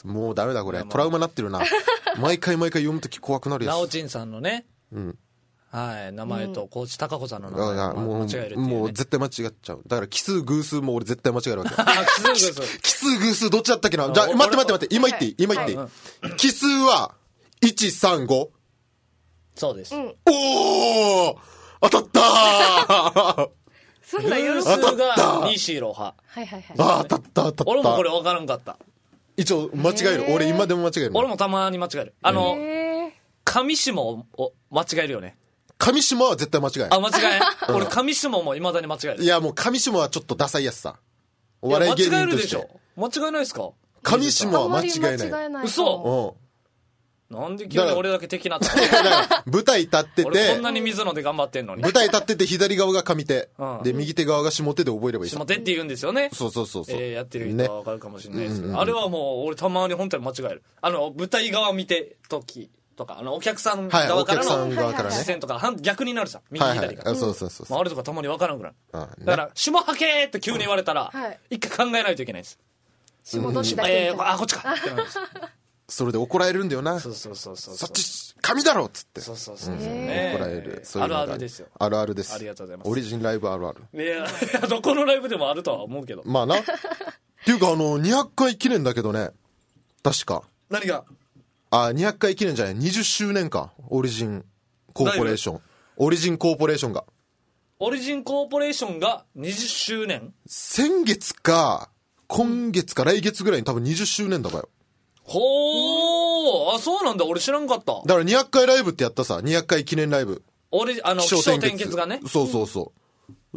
もうダメだこれ、トラウマになってるな。毎回読むとき怖くなるやつ。 なおちんさんのね、名前とコーチ高子さんの名前間違えるっていうね。 もう絶対間違っちゃう。だから奇数偶数も俺絶対間違えるわけ。奇数偶数どっちだったっけな。じゃあ待って今言っていい？奇数は135。 そうです。 おー、当たったー。 そんなよろしい。偶数が西ロハ。 当たった。 俺もこれ分からんかった。 一応間違える。俺今でも間違える。 俺もたまに間違える。上下を間違えるよね。 上下は絶対間違える。 間違え。俺上下も未だに間違える。 いやもう上下はちょっとダサいやつさ。お笑い芸人として。 間違えないですか？ 上下は間違えない。 嘘。 なんで急に俺だけ敵なったの？舞台立ってて、 俺こんなに水野で頑張ってんのに。 舞台立ってて左側が上手、で右手側が下手で覚えればいい。 下手って言うんですよね。 そう。 やってる人は分かるかもしれないですけど、あれはもう俺たまに本当に間違える。舞台側見て時とか、お客さん側からの視線とか逆になるさ、右左が。 そう。 あれとかたまに分からんぐらい。だから下はけって急に言われたら一回考えないといけないです。 下どっちだけこっちかってなるんです。 それで怒られるんだよな。 そう。 そっち紙だろっつって。 そう。 怒られる。 あるあるですよ。 あるあるです。 ありがとうございます。 オリジンライブあるある。 いやどこのライブでもあるとは思うけど。 まあな。っていうか200回記念だけどね。確か。 何が ？200回記念じゃない。20周年か。オリジンコーポレーション。オリジンコーポレーションが。 オリジンコーポレーションが20周年？ 先月か今月か来月ぐらいに多分20周年だからよ。 ほー、そうなんだ。俺知らんかった。 だから200回ライブってやったさ。200回記念ライブ。 気象転結がね。 そう。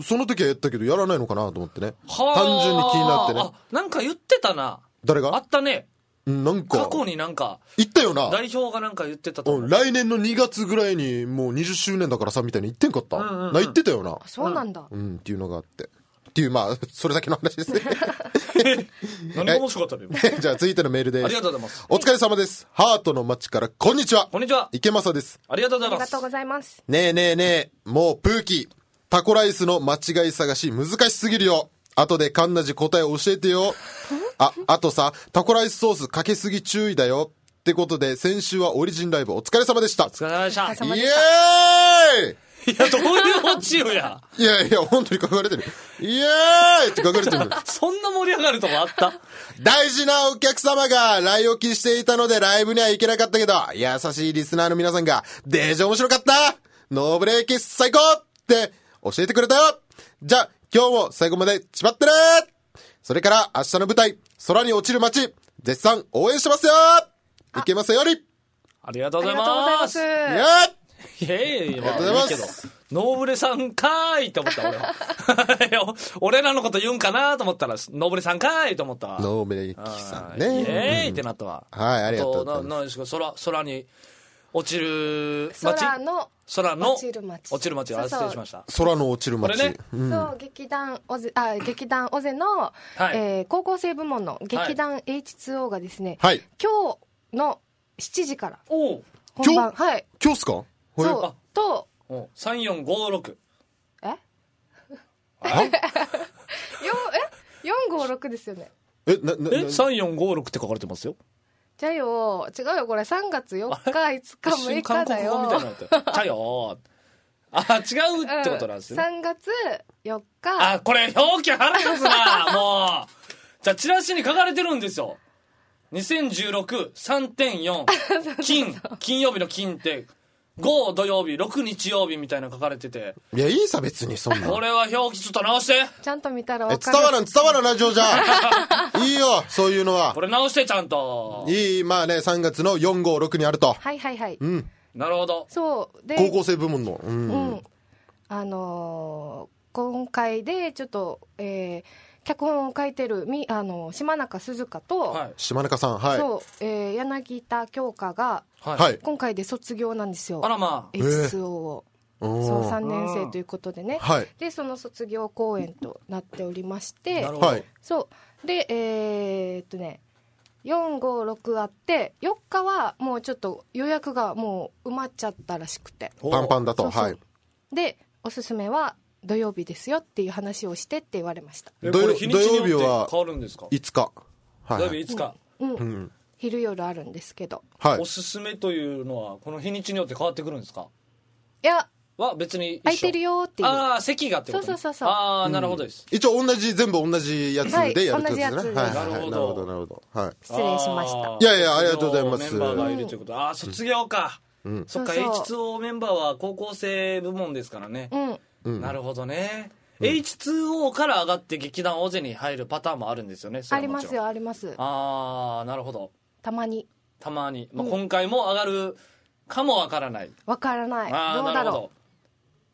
その時はやったけどやらないのかなと思ってね。単純に気になってね。 なんか言ってたな。 誰が？ あったね。 なんか過去になんか言ったよな。 代表がなんか言ってたと思う。 来年の2月ぐらいにもう20周年だからさみたいに言ってんかった。言ってたよな。 そうなんだ。 っていうのがあってっていうそれだけの話ですね。 何が面白かったの？ じゃあ続いてのメールです。 ありがとうございます。 お疲れ様です。ハートの街からこんにちは。 こんにちは。 池正です。 ありがとうございます。 ありがとうございます。 ねえもうプーキータコライスの間違い探し難しすぎるよ。後でカンナジ答え教えてよ。あとさ、タコライスソースかけすぎ注意だよ。ってことで先週はオリジンライブお疲れ様でした。 お疲れ様でした。 イエーイ。 いや、どういうオチよや。 いや、本当に書かれてる。イエーイって書かれてる。 そんな盛り上がるとこあった？ 大事なお客様が来置きしていたのでライブには行けなかったけど、優しいリスナーの皆さんが、デージ面白かったノーブレーキ最高って教えてくれたよ。じゃあ、今日も最後までちばってね。それから明日の舞台、空に落ちる街、絶賛応援してますよ。いけますより。 ありがとうございます。 イエーイ。 いや、ありがとうございます。ノーブレさんかーいって思った俺は。俺らのこと言うんかなと思ったらノーブレさんかーいと思った。 ノーブレさんね。 イエーイってなったわ。 はい、ありがとうございます。 何ですか、空に落ちる街。空の落ちる街。 落ちる街。失礼しました。 空の落ちる街。 これね。そう、劇団オゼの高校生部門の劇団 H2O がですね、今日の7時から本番。はい。 今日っすか？ そうと 3456。 456ですよね。 3456って書かれてますよ。 じゃあよ、違うよ、これ3月4日、5日、6日だよ。 みたいになって。じゃあよ。違うってことなんですね。 3月4日。 これ表記腹立つな、もう。じゃあチラシに書かれてるんですよ。2016、3.4、金曜日の金って、5土曜日、6日曜日みたいなの書かれてて。 いや、いいさ、別にそんな。 これは表記ちょっと直して。 ちゃんと見たら分かる。伝わらん、ラジオじゃ。いいよ、そういうのは。 これ直して、ちゃんと。 いい、まあね、3月の4、5、6にあると。 はい。 なるほど。 そう。 で、高校生部門の。 今回で、ちょっと、脚本を書いてる島中鈴鹿と、 島中さん、 そう、柳田京香が、今回で卒業なんですよ。 あらまあ。 H2O を。そう、3年生ということでね。で、その卒業公演となっておりまして、そう。で、4、5、6あって、4日はもうちょっと予約がもう埋まっちゃったらしくて。 パンパンだと。 で、おすすめは、土曜日ですよっていう話をしてって言われました。 土曜日は変わるんですか？ 5日。 土曜日5日。 昼夜あるんですけど。 おすすめというのはこの日にちによって変わってくるんですか？ いや。 は別に空いてるよっていう。 ああ、席がってこと。 そう。 ああ、なるほどです。 一応全部同じやつでやるってことですね。 なるほど。 失礼しました。 いや、ありがとうございます。 メンバーがいるということ。ああ、卒業か。そっか、H2O メンバーは高校生部門ですからね。なるほどね。H2O から上がって劇団オゼに入るパターンもあるんですよね。 ありますよ、あります。 ああ、なるほど。 たまに。 まあ、今回も上がるかもわからない。 わからない。どうだろ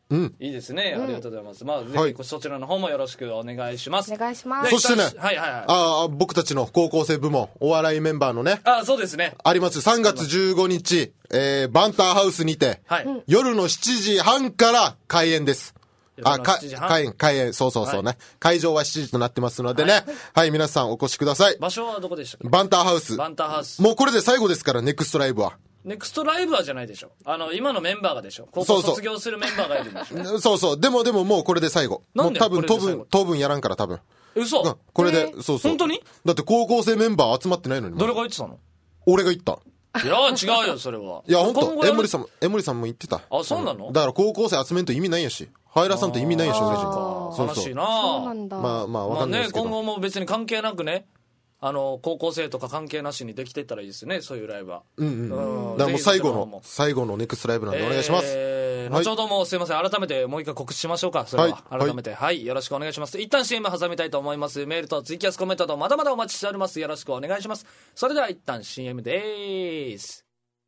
いいですね、ありがとうございます。まあ、ぜひそちらの方もよろしくお願いします。 お願いします。 そしてね、僕たちの高校生部門、お笑いメンバーのね、 そうですね。 あります。3月15日、バンターハウスにて、夜の7時半から開演です。開演、そうね。会場は7時となってますのでね。はい、皆さんお越しください。 場所はどこでしたっけ？ バンターハウス。もうこれで最後ですから、ネクストライブは。 ネクストライブはじゃないでしょ。今のメンバーがでしょ。高校卒業するメンバーがいるんでしょ。 そう。でももうこれで最後。もう多分当分やらんから多分。 嘘。 これで、そう。 本当に？ だって高校生メンバー集まってないのに。 誰が言ってたの？ 俺が言った。 いや、違うよ、それは。 いや、本当江森さんも言ってた。 そうなの？ だから高校生集めんと意味ないやし。平さんと意味ないやし、俺じゃん。 悲しいな。 そうなんだ。 まあ、わかんないですけど。 今後も別に関係なくね、高校生とか関係なしにできていったらいいですね、そういうライブは。 だからもう最後のネクストライブなんでお願いします。 後ほどもすいません、改めてもう一回告知しましょうか、それは。改めて、よろしくお願いします。一旦 CM 挟みたいと思います。メールとツイキャスコメントとまだまだお待ちしております。よろしくお願いします。それでは一旦 CM でーす。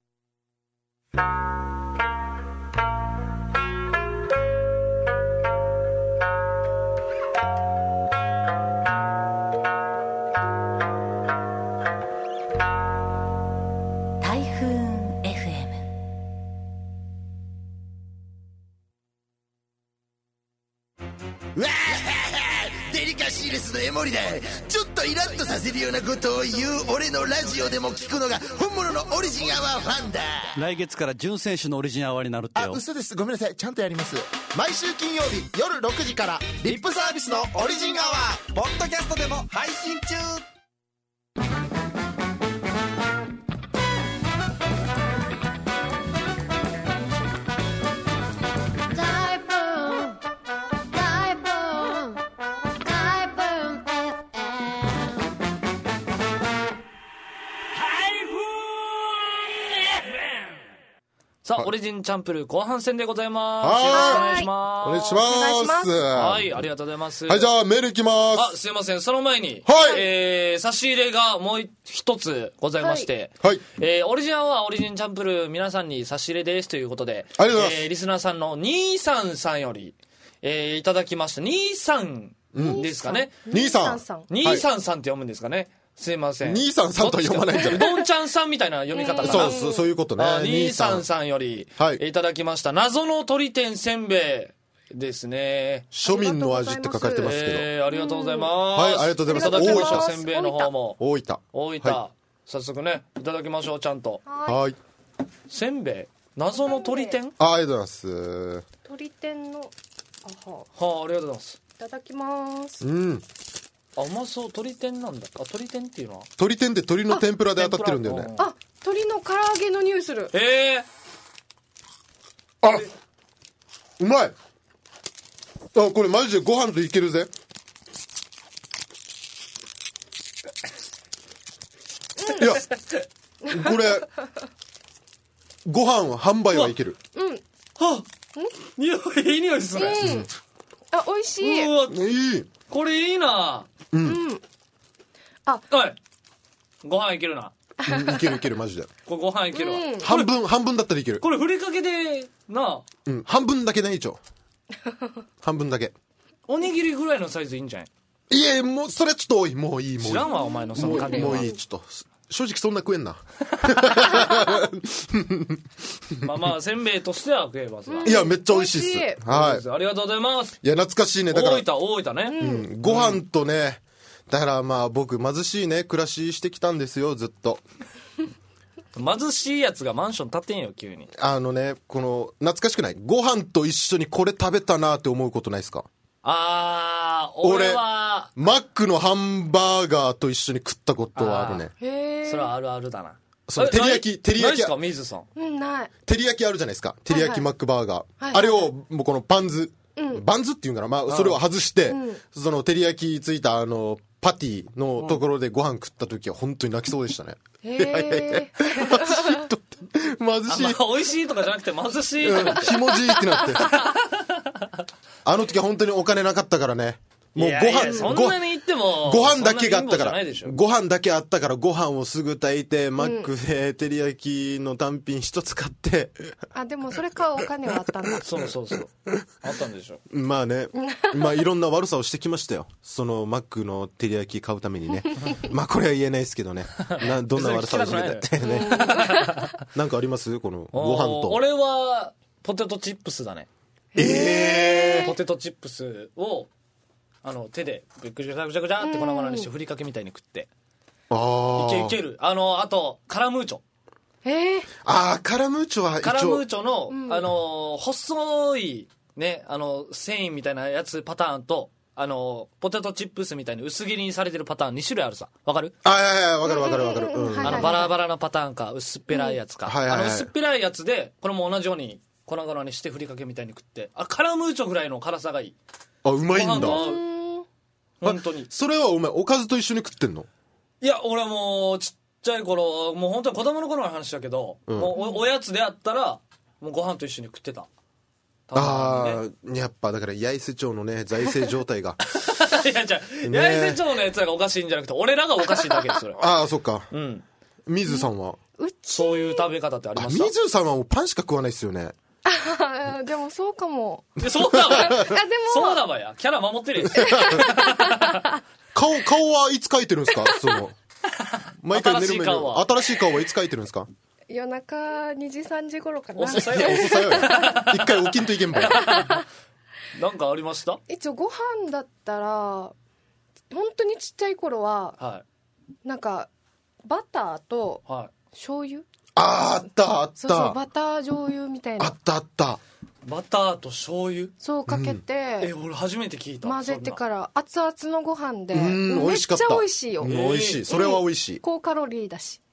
デリカシーレスの江森だ。ちょっとイラッとさせるようなことを言う俺のラジオでも聞くのが本物のオリジンアワーファンだ。 来月から準選手のオリジンアワーになるってよ。 嘘です、ごめんなさい、ちゃんとやります。毎週金曜日夜6時からリップサービスのオリジンアワーポッドキャストでも配信中。 さあ、オリジンチャンプル後半戦でございます。よろしくお願いします。 お願いします。 はい、ありがとうございます。 はい、じゃあメールいきます。 すいません、その前に、差し入れがもう一つございまして、オリジンアワー、オリジンチャンプル皆さんに差し入れですということで、 ありがとうございます。 リスナーさんの23さんより、いただきました。23ですかね。 23 さんって読むんですかね。すいません。 23さんとは読まないんじゃない？ うどんちゃんさんみたいな読み方かな。 そういうことね。 23さんよりいただきました。謎の鳥天せんべいですね。 庶民の味って書かれてますけど。 ありがとうございます。 はい、ありがとうございます。 いただきましょう、せんべいの方も。 大分。 早速ね、いただきましょう、ちゃんと。 はい。 せんべい謎の鳥天？ ありがとうございます。 鳥天の、 ありがとうございます。 いただきます。 うまそう。鳥天なんだ。鳥天っていうのは鳥天って鳥の天ぷらで当たってるんだよね。 鳥の唐揚げの匂いする。 うまい。これマジでご飯といけるぜ。いやこれご飯販売はいける。 いい匂いする。 美味しい。 いい。 これいいな。ご飯いけるな。 いけるマジで。 これご飯いけるわ。 半分だったらいける。 これふりかけでな。 半分だけないちょ。半分だけ。 おにぎりぐらいのサイズいいんじゃない？ いや、もうそれちょっと多い。もういい。 知らんわお前のその加減は。 もういい。ちょっと正直そんな食えんな。 まあせんべいとしては食えますわ。 いやめっちゃ美味しいっす。 はい。ありがとうございます。 いや懐かしいね。だから大分ね。 ご飯とね。だからまあ僕貧しいね暮らししてきたんですよずっと。 貧しいやつがマンション建てんよ急に。 この懐かしくない？ご飯と一緒にこれ食べたなって思うことないですか？ 俺はマックのハンバーガーと一緒に食ったことはあるね。 それはあるあるだな。 照り焼きないですか水さん？ ない。 照り焼きあるじゃないですか。照り焼きマックバーガー。あれをもうこのバンズっていうんかな。まあそれを外してその照り焼きついたパティのところでご飯食った時は本当に泣きそうでしたね。貧しい。 美味しいとかじゃなくて貧しい。 ひもじいってなって。あの時は本当にお金なかったからね。 もうそんなに言ってもご飯だけがあったから、ご飯だけあったからご飯をすぐ炊いて、マックで照り焼きの単品一つ買って。 でもそれ買うお金はあったんだ。 そう。あったんでしょ。 まあね。まあいろんな悪さをしてきましたよ。そのマックの照り焼き買うためにね。まあこれは言えないですけどね。どんな悪さをしててね。なんかありますこのご飯と。 俺はポテトチップスだね。ポテトチップスを手でぐちゃぐちゃぐちゃって粉々にしてふりかけみたいに食って。いける。あとカラムーチョ。 カラムーチョはカラムーチョの、細いね繊維みたいなやつパターンとポテトチップスみたいに薄切りにされてるパターン2種類あるさ。わかる？ わかる。 バラバラのパターンか薄っぺらいやつか。薄っぺらいやつでこれも同じように粉々にしてふりかけみたいに食って、カラムーチョぐらいの辛さがいい。 うまいんだ。 本当に。 それはお前おかずと一緒に食ってんの？ いや俺はもうちっちゃい頃、もう本当に子供の頃の話だけど、もうおやつであったらもうご飯と一緒に食ってた。 やっぱだから八重瀬町のね財政状態がいやじゃあ、八重瀬町のやつらがおかしいんじゃなくて俺らがおかしいだけです。それそっか。水さんはそういう食べ方ってありますか？ 水さんはもうパンしか食わないですよね。 でもそうかも。 そうだわそうだわや。キャラ守ってるやん。 顔はいつ描いてるんですか？毎回寝る前に新しい顔はいつ描いてるんですか？ 夜中2時3時頃かな。 遅さよ一回起きんといけんばよ。 なんかありました？ 一応ご飯だったら本当にちっちゃい頃は、なんかバターと醤油、 あった。 そうバター醤油みたいな。 あった。 バターと醤油そうかけて、 俺初めて聞いた。 混ぜてから熱々のご飯で美味しかった。 めっちゃ美味しいよ。 美味しい。それは美味しい。 高カロリーだし。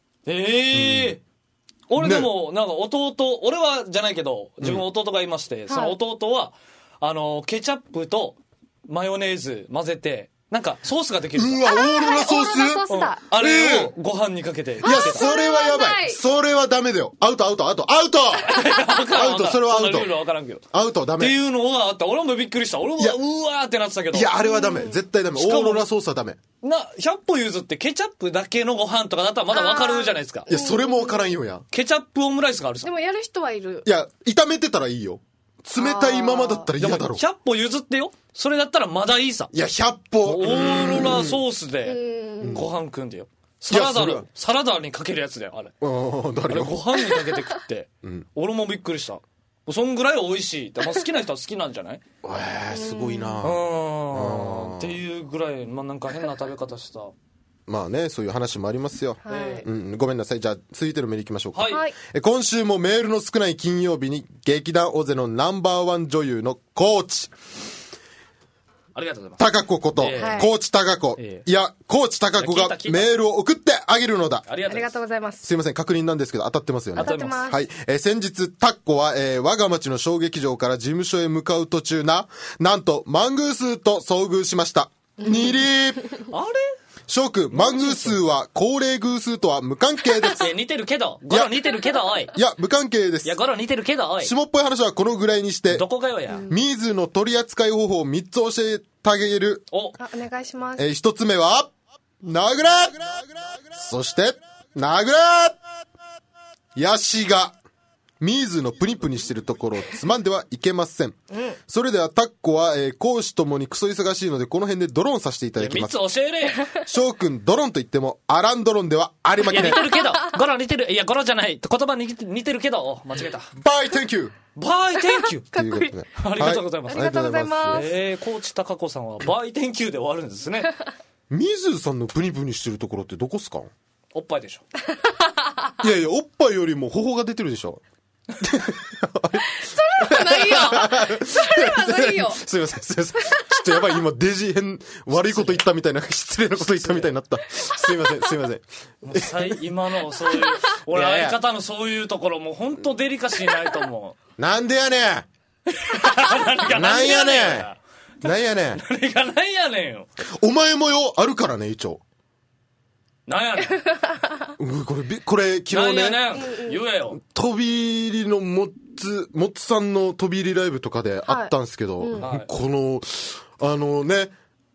俺でもなんか俺はじゃないけど自分弟がいまして、その弟はケチャップとマヨネーズ混ぜてなんかソースができる。 オーロラソースだ。 あれをご飯にかけて。 いやそれはやばい。それはダメだよ。アウト。それはアウト。 ルールわからんけど。 アウトダメ。 っていうのがあった。俺もびっくりした。俺もうわーってなってたけど。 いやあれはダメ。絶対ダメ。オーロラソースはダメ。 100歩譲ってケチャップだけのご飯とかだったらまだわかるじゃないですか。 いやそれもわからんよや。 ケチャップオムライスがあるさ。 でもやる人はいる。 いや炒めてたらいいよ。冷たいままだったら嫌だろ。 100歩譲ってよ。それだったらまだいいさ。 いや100歩オーロラソースでご飯食うんでよ。サラダにかけるやつだよあれ。 誰がご飯にかけて食って、俺もびっくりした。そんぐらい美味しいって、好きな人は好きなんじゃない？ すごいなっていうぐらい、なんか変な食べ方した。 まあね、そういう話もありますよ。ごめんなさい。じゃあ続いてのメールいきましょうか。今週もメールの少ない金曜日に劇団オゼのナンバーワン女優のコーチありがとうございます。 高子こと、コーチ高子。いや、コーチ高子がメールを送ってあげるのだ。 ありがとうございます。 すいません、確認なんですけど、当たってますよね。 当たってます。 はい。先日、タコは、我が町の小劇場から事務所へ向かう途中なんと、マングースと遭遇しました。にりー。 あれ翔くん、マングースは高齢偶数とは無関係です。 似てるけど。ゴロ似てるけど、おい。 いや、無関係です。 いや、ゴロ似てるけど、おい。 下っぽい話はこのぐらいにして、 どこがよや。 ミーズの取り扱い方法を3つ教えてあげる。 お願いします。 1つ目は、殴れそして、殴れヤシが、ミーズのプニプニしてるところをつまんではいけません。それではタッコは、講師ともにクソ忙しいのでこの辺でドローンさせていただきます。 3つ教えれ。 翔くん、ドローンと言ってもアランドロンではありません。 いや似てるけど、ゴロ似てる。いやゴロじゃない。言葉似てるけど、間違えた。 バイ、Thank you。 バイ、Thank you。 かっこいい。 ありがとうございます。 ありがとうございます。 コーチ高子さんはバイ、Thank you で終わるんですね。 ミーズさんのプニプニしてるところってどこっすか？ おっぱいでしょ。 いやいや、おっぱいよりも頬が出てるでしょ。 それはないよ。それはないよ。 すいません。ちょっとやばい、今デジ悪いこと言ったみたいな、失礼なこと言ったみたいになった。すいません。 今のそういう、俺相方のそういうところも本当デリカシーないと思う。なんでやねん。 なんやねん。 何がなんやねんよ。お前もよ、あるからね、一応。 なんやねん。 これ昨日ね、 言えよ。 飛び入りのモッツさんの飛び入りライブとかであったんですけど、この、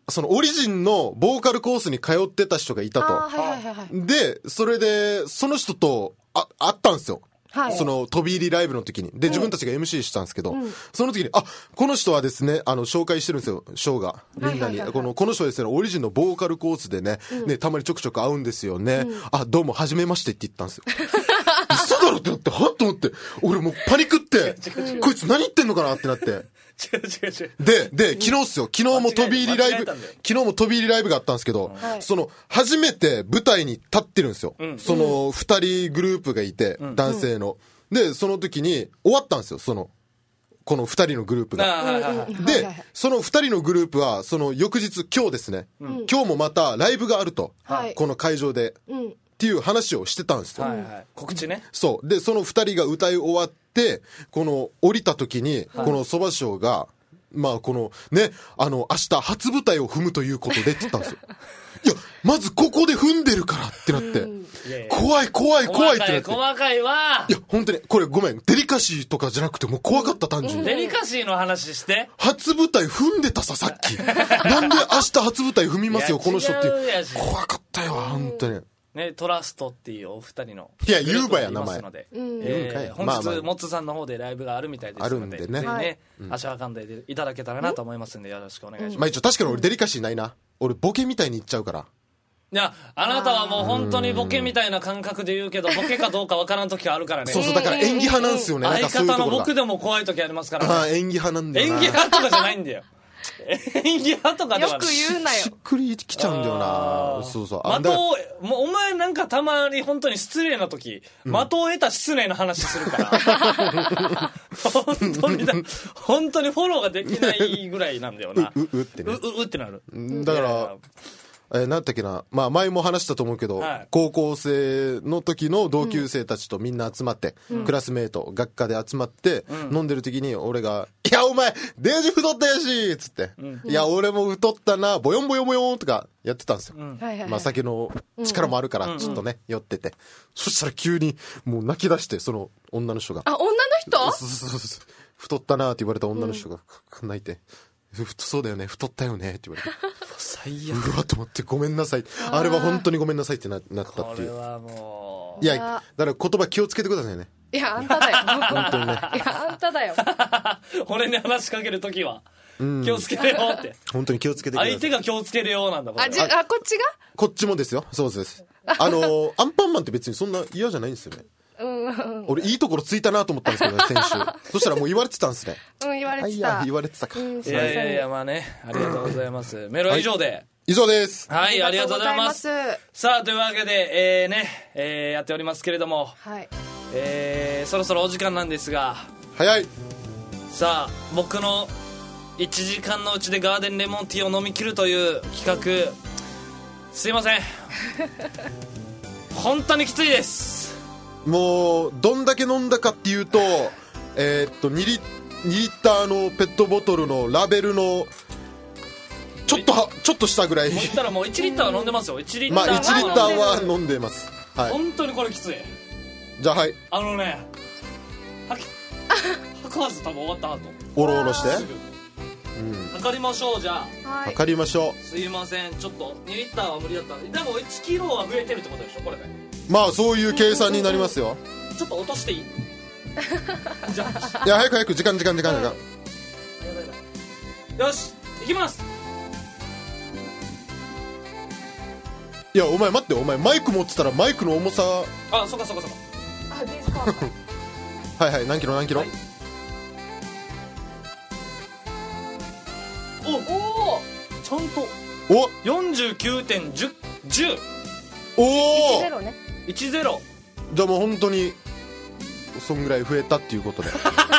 そのオリジンのボーカルコースに通ってた人がいたと。で、それで、その人と会ったんですよ。はい、その飛び入りライブの時に。で、自分たちが MC したんですけど、その時に、この人はですね、紹介してるんですよ、ショーが。みんなに。この人はですね、オリジンのボーカルコースでね、たまにちょくちょく会うんですよね。どうも、はじめましてって言ったんですよ。嘘だろってなって、はっと思って、俺もうパニクって、こいつ何言ってんのかなってなって。で、昨日っすよ。昨日も飛び入りライブがあったんですけど、その、初めて舞台に立ってるんですよ。その、二人グループがいて、男性の。で、その時に終わったんですよ。この二人のグループが。で、その二人のグループは、その翌日、今日ですね。今日もまたライブがあると。この会場で。っていう話をしてたんですよ。 告知ね。 そう。で、その二人が歌い終わって、この降りた時に、この蕎麦賞が、まあこのね、明日初舞台を踏むということでって言ったんですよ。いや、まずここで踏んでるからってなって、怖いってなって。 細かいわ。 いや、本当に、これごめん、デリカシーとかじゃなくてもう怖かった単純に。 デリカシーの話して。 初舞台踏んでたさっき。なんで明日初舞台踏みますよ、この人って。怖かったよ、本当に。 ね、トラストっていうお二人の。 いや、ユーバや名前。 本日、モッツさんの方でライブがあるみたいですので、ぜひね、足を運んでいただけたらなと思いますんで、よろしくお願いします。 まあ一応確かに俺デリカシーないな。俺ボケみたいに言っちゃうから。 いや、あなたはもう本当にボケみたいな感覚で言うけど、ボケかどうかわからん時があるからね。 そう、だから演技派なんですよね。 相方の僕でも怖い時ありますからね。演技派なんだよな。 演技派とかじゃないんだよ。演技派とかではよく言うなよ。 しっくりきちゃうんだよな。そうそう。 お前なんかたまに本当に失礼な時、的を得た失礼な話するから。本当にフォローができないぐらいなんだよな。 ってね。 ってなる。 だから、なんだっけな、まあ前も話したと思うけど、高校生の時の同級生たちとみんな集まって、クラスメート、学科で集まって、飲んでる時に俺が、いやお前、デージ太ったやしつって、いや俺も太ったな、ボヨンボヨンボヨンとかやってたんですよ。まあ酒の力もあるから、ちょっとね、酔ってて。そしたら急に、もう泣き出して、その女の人が。 女の人？ 太ったなって言われた女の人が泣いて。そうだよね、太ったよねって言われて。 最悪。 うわと思って、ごめんなさい。あれは本当にごめんなさいってなったっていう。これはもう。いや、だから言葉気をつけてくださいね。 いや、あんただよ。本当にね。いや、あんただよ。 俺に話しかけるときは、気をつけるよって。 本当に気をつけてください。 相手が気をつけるよなんだ、 こっちが？ こっちもですよ。そうです。アンパンマンって別にそんな嫌じゃないんですよね。俺いいところついたなと思ったんですけどね、先週。そしたらもう言われてたんですね。 言われてた。 言われてたか。いや、まあね、ありがとうございます。メールは以上で。 以上です。 はい、ありがとうございます。さあ、というわけで、やっておりますけれども、そろそろお時間なんですが。 早い。 さあ、僕の1時間のうちでガーデンレモンティーを飲み切るという企画、すいません。本当にきついです。 もうどんだけ飲んだかっていうと2リッターのペットボトルのラベルのちょっとしたぐらい。 言ったらもう1リッターは飲んでますよ。1リッターまあ1リッターは飲んでます。はい。 本当にこれきつい。 じゃあはい。 吐かず多分終わった後。 おろおろして。 測りましょう。じゃあ。測りましょう。 すいません、ちょっと2リッターは無理だった。でも1キロは増えてるってことでしょこれで。 まあそういう計算になりますよ。 ちょっと落としていい？ じゃあ。いや早く時間。 よし行きます。 いやお前待って、お前マイク持ってたらマイクの重さ。 あ、そっか。 あ、電子か。 はい何キロ、はい、 おちゃんと 49.10 おお 10ね。 10。 じゃあもう本当にそんぐらい増えたっていうことで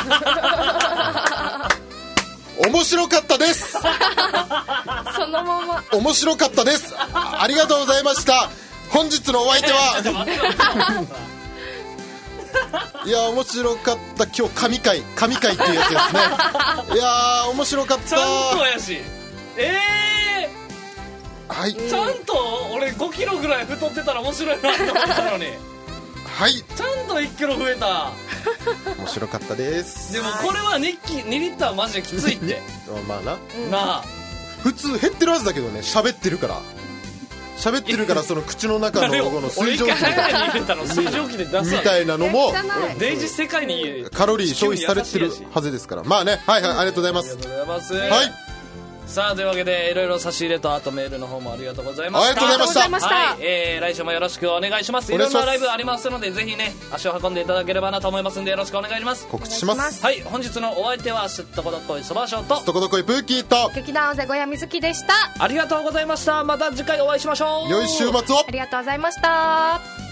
面白かったです。 そのまま面白かったです。ありがとうございました。本日のお相手は、いや面白かった。今日神回っていうやつですね。いや面白かった。 ちゃんとやし、 はい、 ちゃんと俺5キロぐらい太ってたら面白いなって思ったのにはい、 ちゃんと1キロ増えた。 面白かったです。 でもこれは2リッターマジできついって。 まあな、 なあ普通減ってるはずだけどね、喋ってるからその口の中のこの水蒸気みたいなのもデイジ世界にカロリー消費されてるはずですから。まあね、はいはい、ありがとうございます。はい。 さあというわけでいろいろ差し入れとあとメールの方もありがとうございました。 ありがとうございました。 はい、来週もよろしくお願いします。いろんなライブありますのでぜひね足を運んでいただければなと思いますんでよろしくお願いします。 告知します。 はい、本日のお相手はすっとこどっこいそばしょうとすっとこどっこいプーキーと劇団尾瀬小谷瑞希でした。 ありがとうございました。また次回お会いしましょう。 良い週末を。 ありがとうございました。